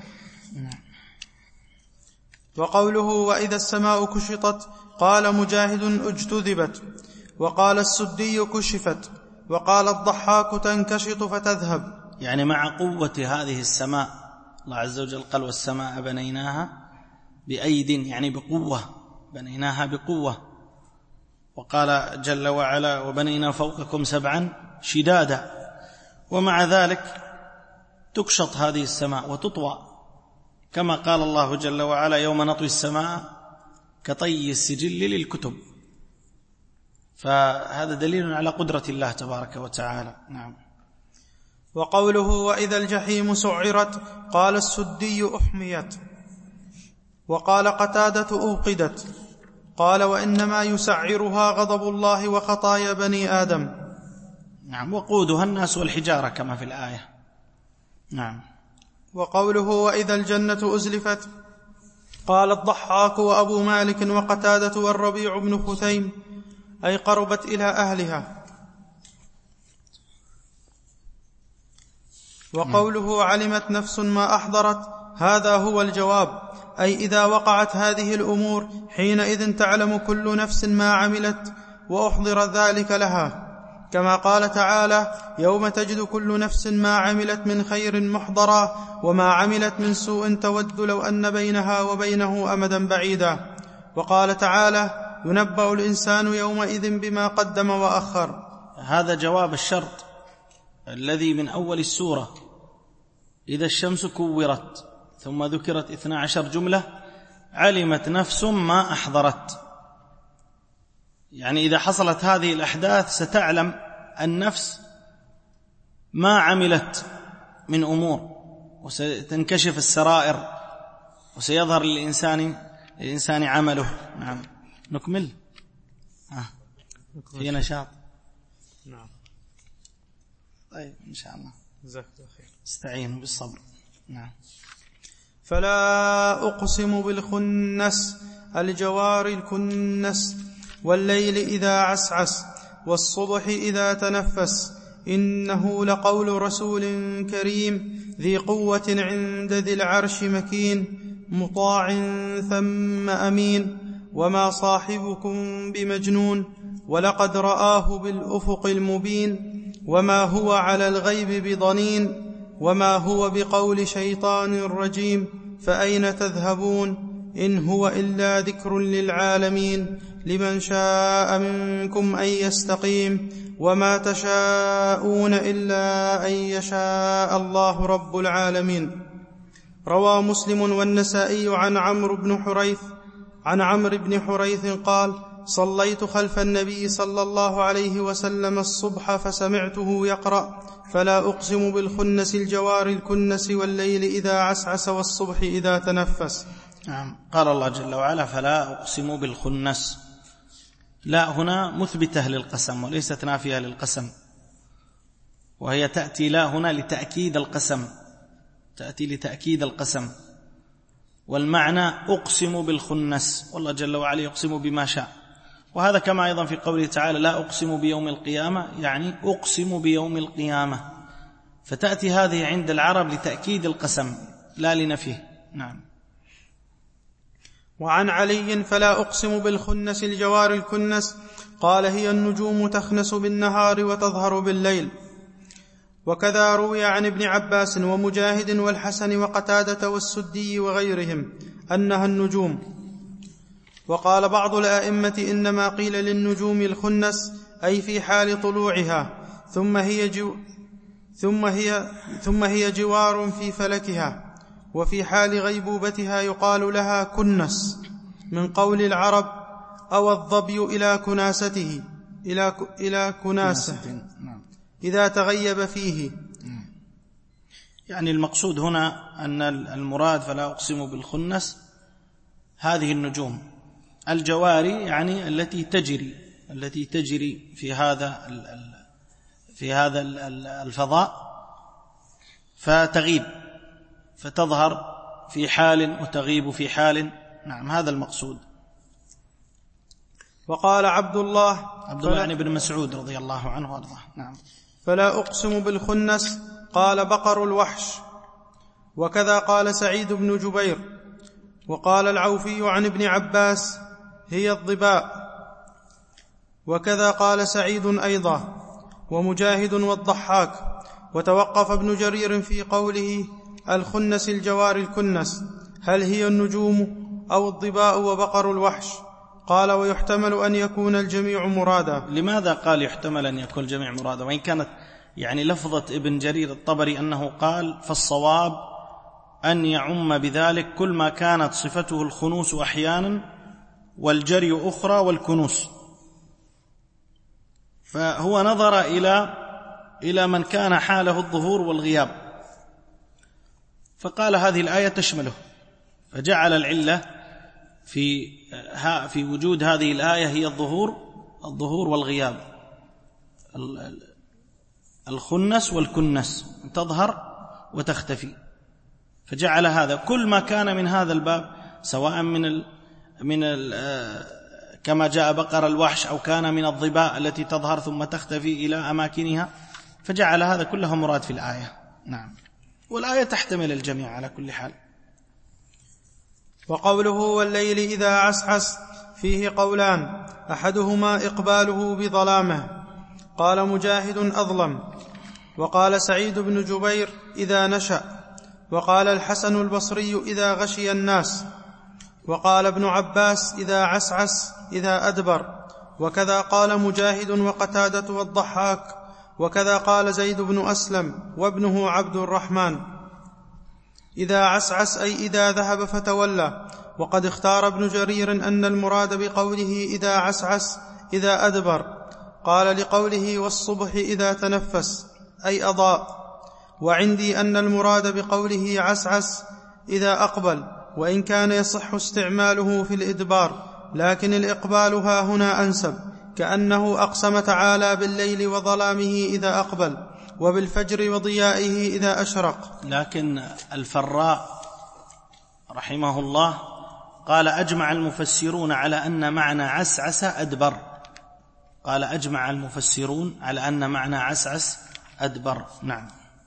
وقوله وإذا السماء كشطت قال مجاهد اجتذبت وقال السدي كشفت وقال الضحاك تنكشط فتذهب، يعني مع قوة هذه السماء. الله عز وجل قال والسماء بنيناها بأيد يعني بقوة، بنيناها بقوة. وقال جل وعلا وبنينا فوقكم سبعا شدادا. ومع ذلك تكشط هذه السماء وتطوى كما قال الله جل وعلا يوم نطوي السماء كطي السجل للكتب. فهذا دليل على قدرة الله تبارك وتعالى. نعم. وقوله وإذا الجحيم سعرت قال السدي أحميت وقال قتادة أوقدت قال وإنما يسعرها غضب الله وخطايا بني آدم. نعم. وقودها الناس والحجارة كما في الآية. نعم. وقوله وإذا الجنة أزلفت قال الضحاك وأبو مالك وقتادة والربيع بن خثيم أي قربت إلى أهلها. وقوله علمت نفس ما أحضرت هذا هو الجواب، أي إذا وقعت هذه الأمور حينئذ تعلم كل نفس ما عملت وأحضر ذلك لها، كما قال تعالى يوم تجد كل نفس ما عملت من خير محضرا وما عملت من سوء تود لو أن بينها وبينه أمدا بعيدا. وقال تعالى ينبأ الإنسان يومئذ بما قدم وأخر. هذا جواب الشرط الذي من أول السورة إذا الشمس كورت ثم ذكرت اثنا عشر جملة علمت نفس ما أحضرت. يعني إذا حصلت هذه الأحداث ستعلم النفس ما عملت من أمور وستنكشف السرائر وسيظهر للإنسان للإنسان عمله. نعم. نكمل آه. في نشاط. نعم. طيب إن شاء الله جزاك الله خير. استعينوا بالصبر. نعم. فلا أقسم بالخنس الجوار الكنس والليل إذا عسعس والصبح إذا تنفس إنه لقول رسول كريم ذي قوة عند ذي العرش مكين مطاع ثم أمين وما صاحبكم بمجنون ولقد رآه بالأفق المبين وما هو على الغيب بضنين وما هو بقول شيطان رجيم فأين تذهبون إن هو إلا ذكر للعالمين لمن شاء منكم أن يستقيم وما تشاءون إلا أن يشاء الله رب العالمين. روى مسلم والنسائي عن عمرو بن حريث عن عمرو بن حريث قال: صليت خلف النبي صلى الله عليه وسلم الصبح فسمعته يقرأ: فلا أقسم بالخنس الجوار الكنس والليل إذا عسعس والصبح إذا تنفس. نعم. قال الله جل وعلا: فلا أقسم بالخنس. لا هنا مثبتة للقسم وليست نافية للقسم، وهي تأتي لا هنا لتأكيد القسم، تأتي لتأكيد القسم، والمعنى أقسم بالخنس، والله جل وعلا يقسم بما شاء. وهذا كما أيضا في قوله تعالى: لا أقسم بيوم القيامة، يعني أقسم بيوم القيامة، فتأتي هذه عند العرب لتأكيد القسم لا لنفيه. نعم. وعن علي: فلا أقسم بالخنس الجوار الكنس، قال: هي النجوم تخنس بالنهار وتظهر بالليل. وكذا روي عن ابن عباس ومجاهد والحسن وقتادة والسدي وغيرهم أنها النجوم. وقال بعض الآئمة: إنما قيل للنجوم الخنس أي في حال طلوعها، ثم هي, جو ثم هي, ثم هي جوار في فلكها، وفي حال غيبوبتها يقال لها كنس، من قول العرب: أو الظبي إلى كناسته إلى, إلى كناسة إذا تغيب فيه. يعني المقصود هنا أن المراد فلا أقسم بالخنس هذه النجوم الجواري، يعني التي تجري التي تجري في هذا في هذا الفضاء فتغيب، فتظهر في حال وتغيب في حال. نعم، هذا المقصود. وقال عبد الله عبد الله يعني بن مسعود رضي الله عنه وارضاه: نعم، فلا أقسم بالخنس، قال: بقر الوحش. وكذا قال سعيد بن جبير. وقال العوفي عن ابن عباس: هي الظباء. وكذا قال سعيد أيضا، ومجاهد والضحاك. وتوقف ابن جرير في قوله: الخنس الجوار الكنس، هل هي النجوم أو الظباء وبقر الوحش؟ قال: ويحتمل أن يكون الجميع مرادا. لماذا قال يحتمل أن يكون الجميع مرادا؟ وإن كانت يعني لفظة ابن جرير الطبري أنه قال: فالصواب أن يعم بذلك كل ما كانت صفته الخنوس أحيانا والجري أخرى والكنوس. فهو نظر إلى إلى من كان حاله الظهور والغياب، فقال هذه الآية تشمله، فجعل العلة في في وجود هذه الآية هي الظهور الظهور والغياب، الخنس والكنس، تظهر وتختفي، فجعل هذا كل ما كان من هذا الباب، سواء من ال من ال كما جاء بقر الوحش، أو كان من الظباء التي تظهر ثم تختفي إلى أماكنها، فجعل هذا كله مراد في الآية. نعم، والآية تحتمل الجميع على كل حال. وقوله: والليل إذا عسعس، فيه قولان، أحدهما إقباله بظلامه، قال مجاهد: أظلم. وقال سعيد بن جبير: إذا نشأ. وقال الحسن البصري: إذا غشي الناس. وقال ابن عباس: إذا عسعس، إذا أدبر. وكذا قال مجاهد وقتادة والضحاك. وكذا قال زيد بن أسلم وابنه عبد الرحمن: إذا عسعس أي إذا ذهب فتولى. وقد اختار ابن جرير أن المراد بقوله إذا عسعس إذا أدبر، قال لقوله والصبح إذا تنفس أي أضاء. وعندي أن المراد بقوله عسعس إذا أقبل، وإن كان يصح استعماله في الإدبار، لكن الإقبال ها هنا أنسب، كأنه أقسم تعالى بالليل وظلامه إذا أقبل، وبالفجر وضيائه إذا أشرق. لكن الفراء رحمه الله قال: أجمع المفسرون على أن معنى عسعس أدبر. قال: أجمع المفسرون على أن معنى عسعس أدبر. نعم.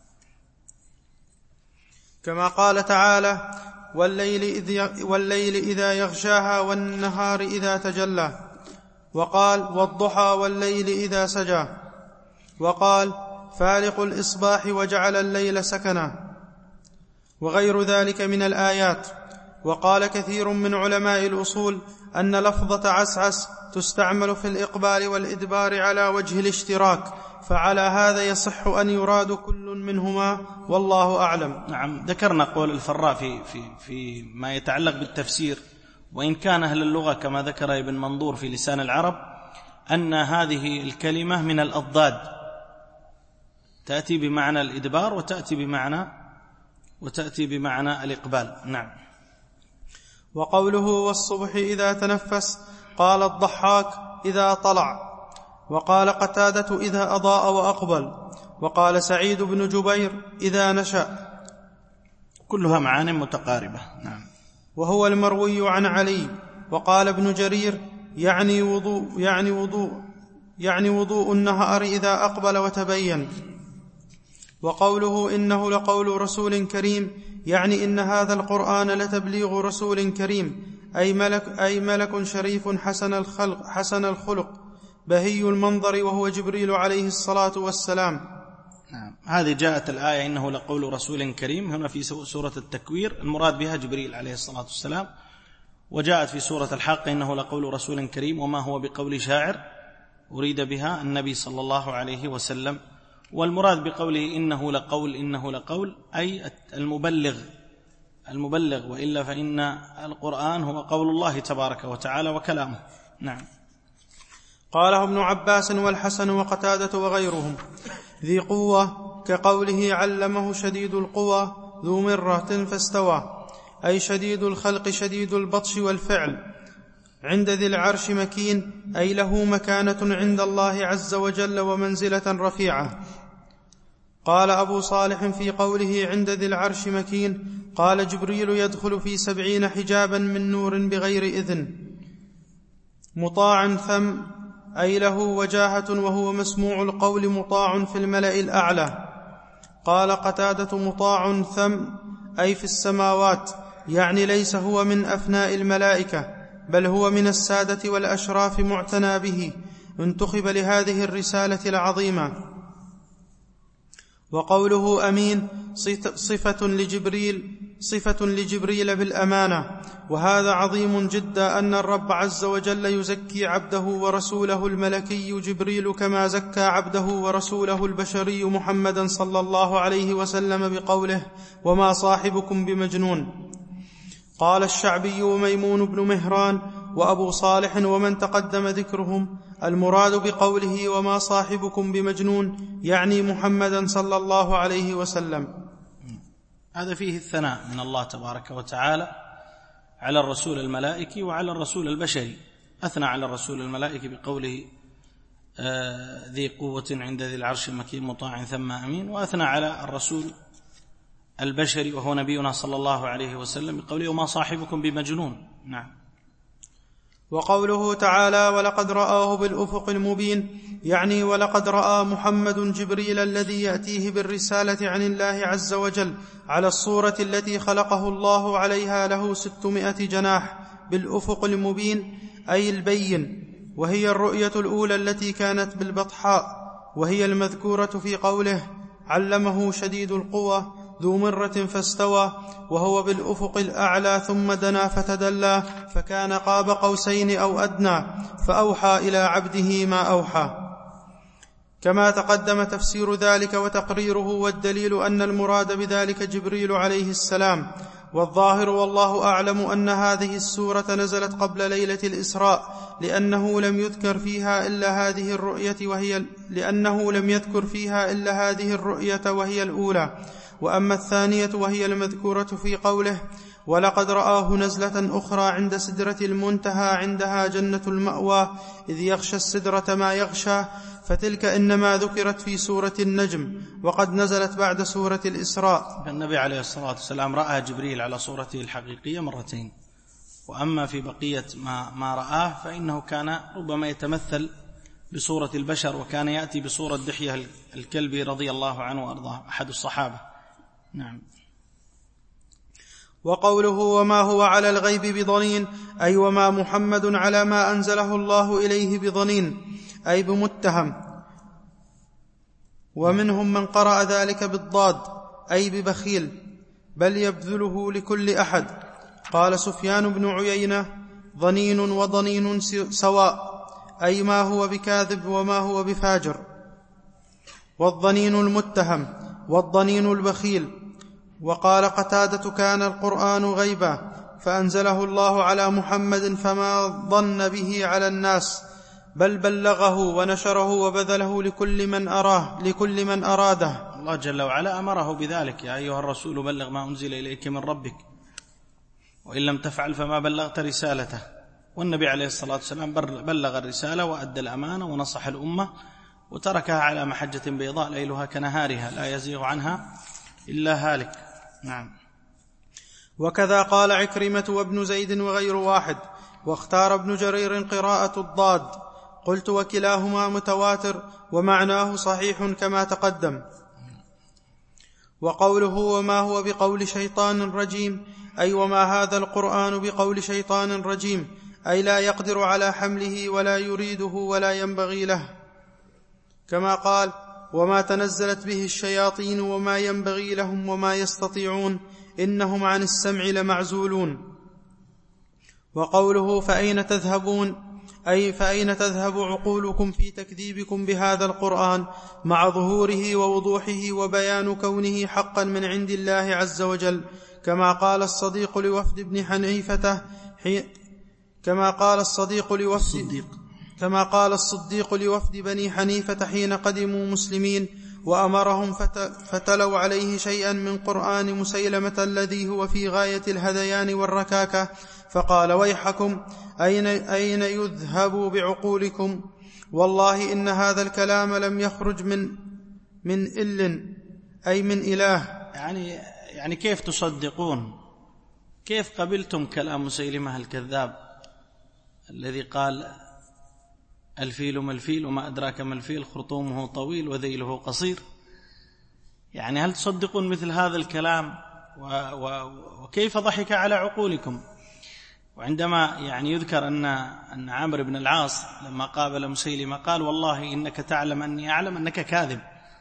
كما قال تعالى: والليل إذ والليل إذا يغشاها والنهار إذا تجلى. وقال والضحى والليل إذا سجى، وقال فالق الإصباح وجعل الليل سكنا، وغير ذلك من الآيات. وقال كثير من علماء الأصول أن لفظة عسعس تستعمل في الإقبال والإدبار على وجه الاشتراك، فعلى هذا يصح أن يراد كل منهما، والله أعلم. نعم، ذكرنا قول الفراء في, في, في ما يتعلق بالتفسير، وإن كان أهل اللغة كما ذكر ابن منظور في لسان العرب أن هذه الكلمة من الأضداد، تأتي بمعنى الإدبار وتأتي بمعنى وتأتي بمعنى الإقبال. نعم. وقوله والصبح إذا تنفس، قال الضحاك إذا طلع، وقال قتادة إذا أضاء وأقبل، وقال سعيد بن جبير إذا نشأ. كلها معان متقاربة. نعم. وهو المروي عن علي. وقال ابن جرير يعني وضوء يعني وضوء يعني وضوء النهار إذا أقبل وتبين. وقوله إنه لقول رسول كريم يعني إن هذا القرآن لتبليغ رسول كريم، أي ملك, أي ملك شريف حسن الخلق, حسن الخلق بهي المنظر، وهو جبريل عليه الصلاة والسلام. نعم. هذه جاءت الآية إنه لقول رسول كريم هنا في سورة التكوير، المراد بها جبريل عليه الصلاة والسلام. وجاءت في سورة الحق إنه لقول رسول كريم وما هو بقول شاعر، أريد بها النبي صلى الله عليه وسلم. والمراد بقوله إنه لقول إنه لقول أي المبلغ المبلغ وإلا فإن القرآن هو قول الله تبارك وتعالى وكلامه. نعم. قاله ابن عباس والحسن وقتادة وغيرهم ذي قوة، كقوله علمه شديد القوى ذو مرة فاستوى، أي شديد الخلق شديد البطش والفعل. عند ذي العرش مكين، أي له مكانة عند الله عز وجل ومنزلة رفيعة. قال أبو صالح في قوله عند ذي العرش مكين، قال جبريل يدخل في سبعين حجابا من نور بغير إذن، مطاع ثم، أي له وجاهة وهو مسموع القول مطاع في الملأ الأعلى. قال قتادة مطاع ثم، أي في السماوات، يعني ليس هو من أفناء الملائكة، بل هو من السادة والأشراف معتنى به، انتخب لهذه الرسالة العظيمة. وقوله أمين صفة لجبريل صفة لجبريل بالأمانة، وهذا عظيم جدا أن الرب عز وجل يزكي عبده ورسوله الملكي جبريل كما زكى عبده ورسوله البشري محمدا صلى الله عليه وسلم بقوله وما صاحبكم بمجنون. قال الشعبي وميمون بن مهران وأبو صالح ومن تقدم ذكرهم المراد بقوله وما صاحبكم بمجنون يعني محمدا صلى الله عليه وسلم. هذا فيه الثناء من الله تبارك وتعالى على الرسول الملائكي وعلى الرسول البشري. أثنى على الرسول الملائكي بقوله آه ذي قوة عند ذي العرش مكين مطاع ثم أمين، وأثنى على الرسول البشري وهو نبينا صلى الله عليه وسلم بقوله وما صاحبكم بمجنون. نعم. وقوله تعالى ولقد رآه بالأفق المبين يعني ولقد رأى محمد جبريل الذي يأتيه بالرسالة عن الله عز وجل على الصورة التي خلقه الله عليها له ستمائة جناح بالأفق المبين، أي البين، وهي الرؤية الأولى التي كانت بالبطحاء، وهي المذكورة في قوله علمه شديد القوى ذو مرة فاستوى، وهو بالأفق الأعلى ثم دنا فتدلى فكان قاب قوسين أو أدنى، فأوحى إلى عبده ما أوحى. كما تقدم تفسير ذلك وتقريره، والدليل أن المراد بذلك جبريل عليه السلام. والظاهر والله أعلم أن هذه السورة نزلت قبل ليلة الإسراء، لأنه لم يذكر فيها إلا هذه الرؤية وهي لأنه لم يذكر فيها إلا هذه الرؤية وهي الأولى. وأما الثانية وهي المذكورة في قوله ولقد رآه نزلة أخرى عند سدرة المنتهى عندها جنة المأوى إذ يغشى السدرة ما يغشى، فتلك إنما ذكرت في سورة النجم، وقد نزلت بعد سورة الإسراء. النبي عليه الصلاة والسلام رأى جبريل على صورته الحقيقية مرتين، وأما في بقية ما, ما رآه فإنه كان ربما يتمثل بصورة البشر، وكان يأتي بصورة دحية الكلبي رضي الله عنه وأرضاه أحد الصحابة. نعم. وقوله وما هو على الغيب بضنين أي وما محمد على ما أنزله الله إليه بضنين أي بمتهم. ومنهم من قرأ ذلك بالضاد أي ببخيل بل يبذله لكل أحد. قال سفيان بن عيينة ضنين وضنين سواء أي ما هو بكاذب وما هو بفاجر. والضنين المتهم والضنين البخيل. وقال قتادة كان القرآن غيبا فأنزله الله على محمد فما ظن به على الناس بل بلغه ونشره وبذله لكل من أراه لكل من أراده. الله جل وعلا أمره بذلك: يا أيها الرسول بلغ ما أنزل إليك من ربك وإن لم تفعل فما بلغت رسالته. والنبي عليه الصلاة والسلام بلغ الرسالة وأدى الأمانة ونصح الأمة وتركها على محجة بيضاء ليلها كنهارها لا يزيغ عنها إلا هالك. نعم. وكذا قال عكرمة وابن زيد وغير واحد. واختار ابن جرير قراءة الضاد. قلت وكلاهما متواتر ومعناه صحيح كما تقدم. وقوله وما هو بقول شيطان رجيم أي وما هذا القرآن بقول شيطان رجيم أي لا يقدر على حمله ولا يريده ولا ينبغي له، كما قال وما تنزلت به الشياطين وما ينبغي لهم وما يستطيعون إنهم عن السمع لمعزولون. وقوله فأين تذهبون أي فأين تذهب عقولكم في تكذيبكم بهذا القرآن مع ظهوره ووضوحه وبيان كونه حقا من عند الله عز وجل، كما قال الصديق لوفد ابن حنيفة حي... كما قال الصديق لوفد الصديق. كما قال الصديق لوفد بني حنيفة حين قدموا مسلمين وأمرهم فت... فتلوا عليه شيئا من قرآن مسيلمة الذي هو في غاية الهذيان والركاكة، فقال ويحكم أين, أين يذهب بعقولكم؟ والله إن هذا الكلام لم يخرج من من إل أي من إله. يعني, يعني كيف تصدقون؟ كيف قبلتم كلام مسيلمة الكذاب الذي قال الفيل ما الفيل وما أدراك ما الفيل خرطومه طويل وذيله قصير؟ يعني هل تصدقون مثل هذا الكلام؟ و و وكيف ضحك على عقولكم؟ وعندما يعني يذكر أن أن عامر بن العاص لما قابل مسيلمة قال والله إنك تعلم أني أعلم أنك كاذب،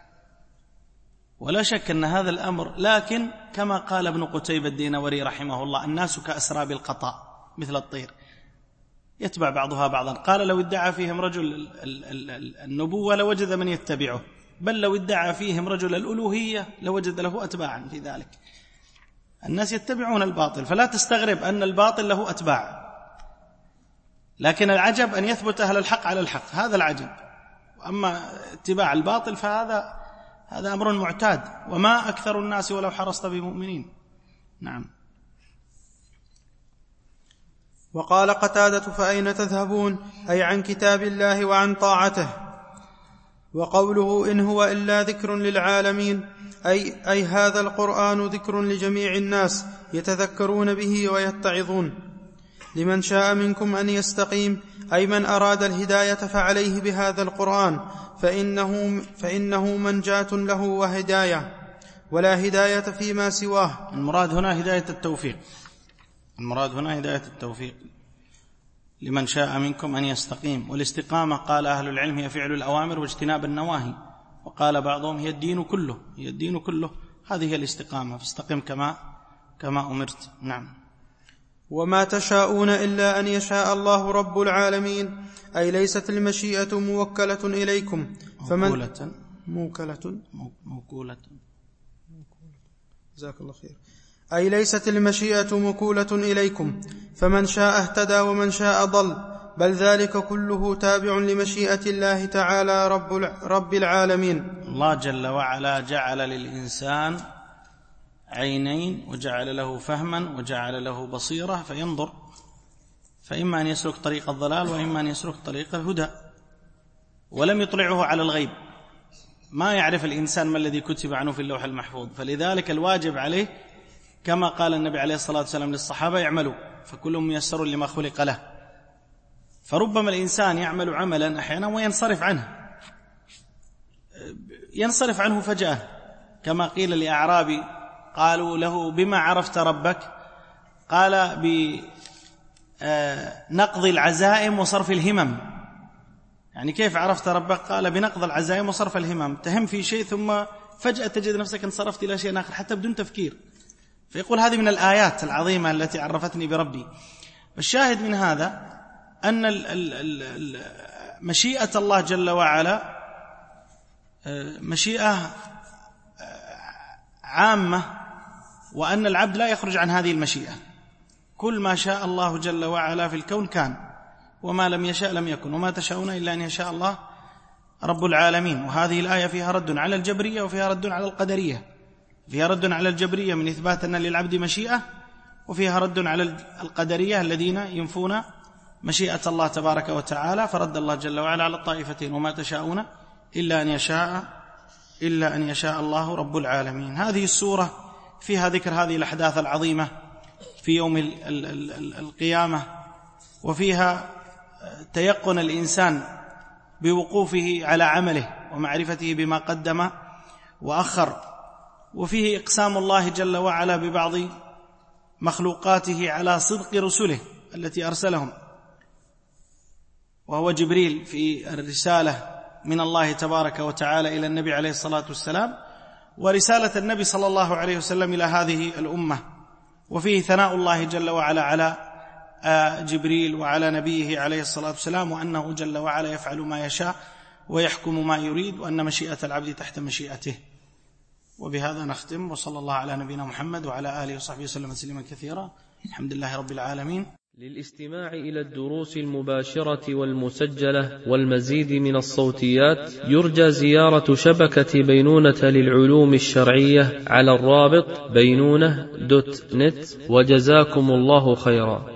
ولا شك أن هذا الأمر، لكن كما قال ابن قتيبة الدينوري رحمه الله الناس كأسراب القطاء مثل الطير يتبع بعضها بعضا. قال لو ادعى فيهم رجل النبوة لوجد من يتبعه، بل لو ادعى فيهم رجل الألوهية لوجد له أتباعا في ذلك. الناس يتبعون الباطل، فلا تستغرب أن الباطل له أتباع، لكن العجب أن يثبت أهل الحق على الحق، هذا العجب. أما اتباع الباطل فهذا هذا أمر معتاد، وما أكثر الناس ولو حرصت بمؤمنين. نعم. وقال قتادة فأين تذهبون أي عن كتاب الله وعن طاعته. وقوله إن هو إلا ذكر للعالمين أي, أي هذا القرآن ذكر لجميع الناس يتذكرون به ويتعظون. لمن شاء منكم أن يستقيم أي من أراد الهداية فعليه بهذا القرآن فإنه, فإنه منجاة له وهداية، ولا هداية فيما سواه. المراد هنا هداية التوفيق، المراد هنا هداية التوفيق لمن شاء منكم أن يستقيم. والاستقامة قال أهل العلم هي فعل الأوامر واجتناب النواهي، وقال بعضهم هي الدين كله، هي الدين كله، هذه هي الاستقامة، فاستقم كما كما أمرت. نعم. وما تشاءون إلا أن يشاء الله رب العالمين أي ليست المشيئة موكلة إليكم فمن موكولة موكلة موكولة جزاك الله خير أي ليست المشيئة موكولة إليكم، فمن شاء اهتدى ومن شاء ضل، بل ذلك كله تابع لمشيئة الله تعالى رب رب العالمين. الله جل وعلا جعل للإنسان عينين وجعل له فهما وجعل له بصيرة فينظر، فإما أن يسلك طريق الضلال وإما أن يسلك طريق الهدى، ولم يطلعه على الغيب. ما يعرف الإنسان ما الذي كتب عنه في اللوح المحفوظ، فلذلك الواجب عليه كما قال النبي عليه الصلاة والسلام للصحابة يعملوا فكل ميسر لما خلق له. فربما الإنسان يعمل عملا أحيانا وينصرف عنه، ينصرف عنه فجأة، كما قيل لأعرابي قالوا له بما عرفت ربك؟ قال بنقض العزائم وصرف الهمم. يعني كيف عرفت ربك؟ قال بنقض العزائم وصرف الهمم. تهم في شيء ثم فجأة تجد نفسك انصرفت إلى شيء آخر حتى بدون تفكير. فيقول هذه من الآيات العظيمة التي عرفتني بربي. والشاهد من هذا أن مشيئة الله جل وعلا مشيئة عامة، وأن العبد لا يخرج عن هذه المشيئة. كل ما شاء الله جل وعلا في الكون كان، وما لم يشاء لم يكن، وما تشاءون إلا أن يشاء الله رب العالمين. وهذه الآية فيها رد على الجبرية وفيها رد على القدرية. فيها رد على الجبرية من إثبات أن للعبد مشيئة، وفيها رد على القدرية الذين ينفون مشيئة الله تبارك وتعالى. فرد الله جل وعلا على الطائفتين: وما تشاءون إلا أن يشاء إلا أن يشاء الله رب العالمين. هذه السورة فيها ذكر هذه الأحداث العظيمة في يوم القيامة، وفيها تيقن الإنسان بوقوفه على عمله ومعرفته بما قدم وأخر، وفيه إقسام الله جل وعلا ببعض مخلوقاته على صدق رسله التي أرسلهم، وهو جبريل في الرسالة من الله تبارك وتعالى إلى النبي عليه الصلاة والسلام، ورسالة النبي صلى الله عليه وسلم إلى هذه الأمة. وفيه ثناء الله جل وعلا على جبريل وعلى نبيه عليه الصلاة والسلام، وأنه جل وعلا يفعل ما يشاء ويحكم ما يريد، وأن مشيئة العبد تحت مشيئته. وبهذا نختم، وصلى الله على نبينا محمد وعلى آله وصحبه وسلم تسليما كثيرا. الحمد لله رب العالمين. للاستماع إلى الدروس المباشرة والمسجلة والمزيد من الصوتيات يرجى زيارة شبكة بينونة للعلوم الشرعية على الرابط بينونة دوت نت. وجزاكم الله خيرا.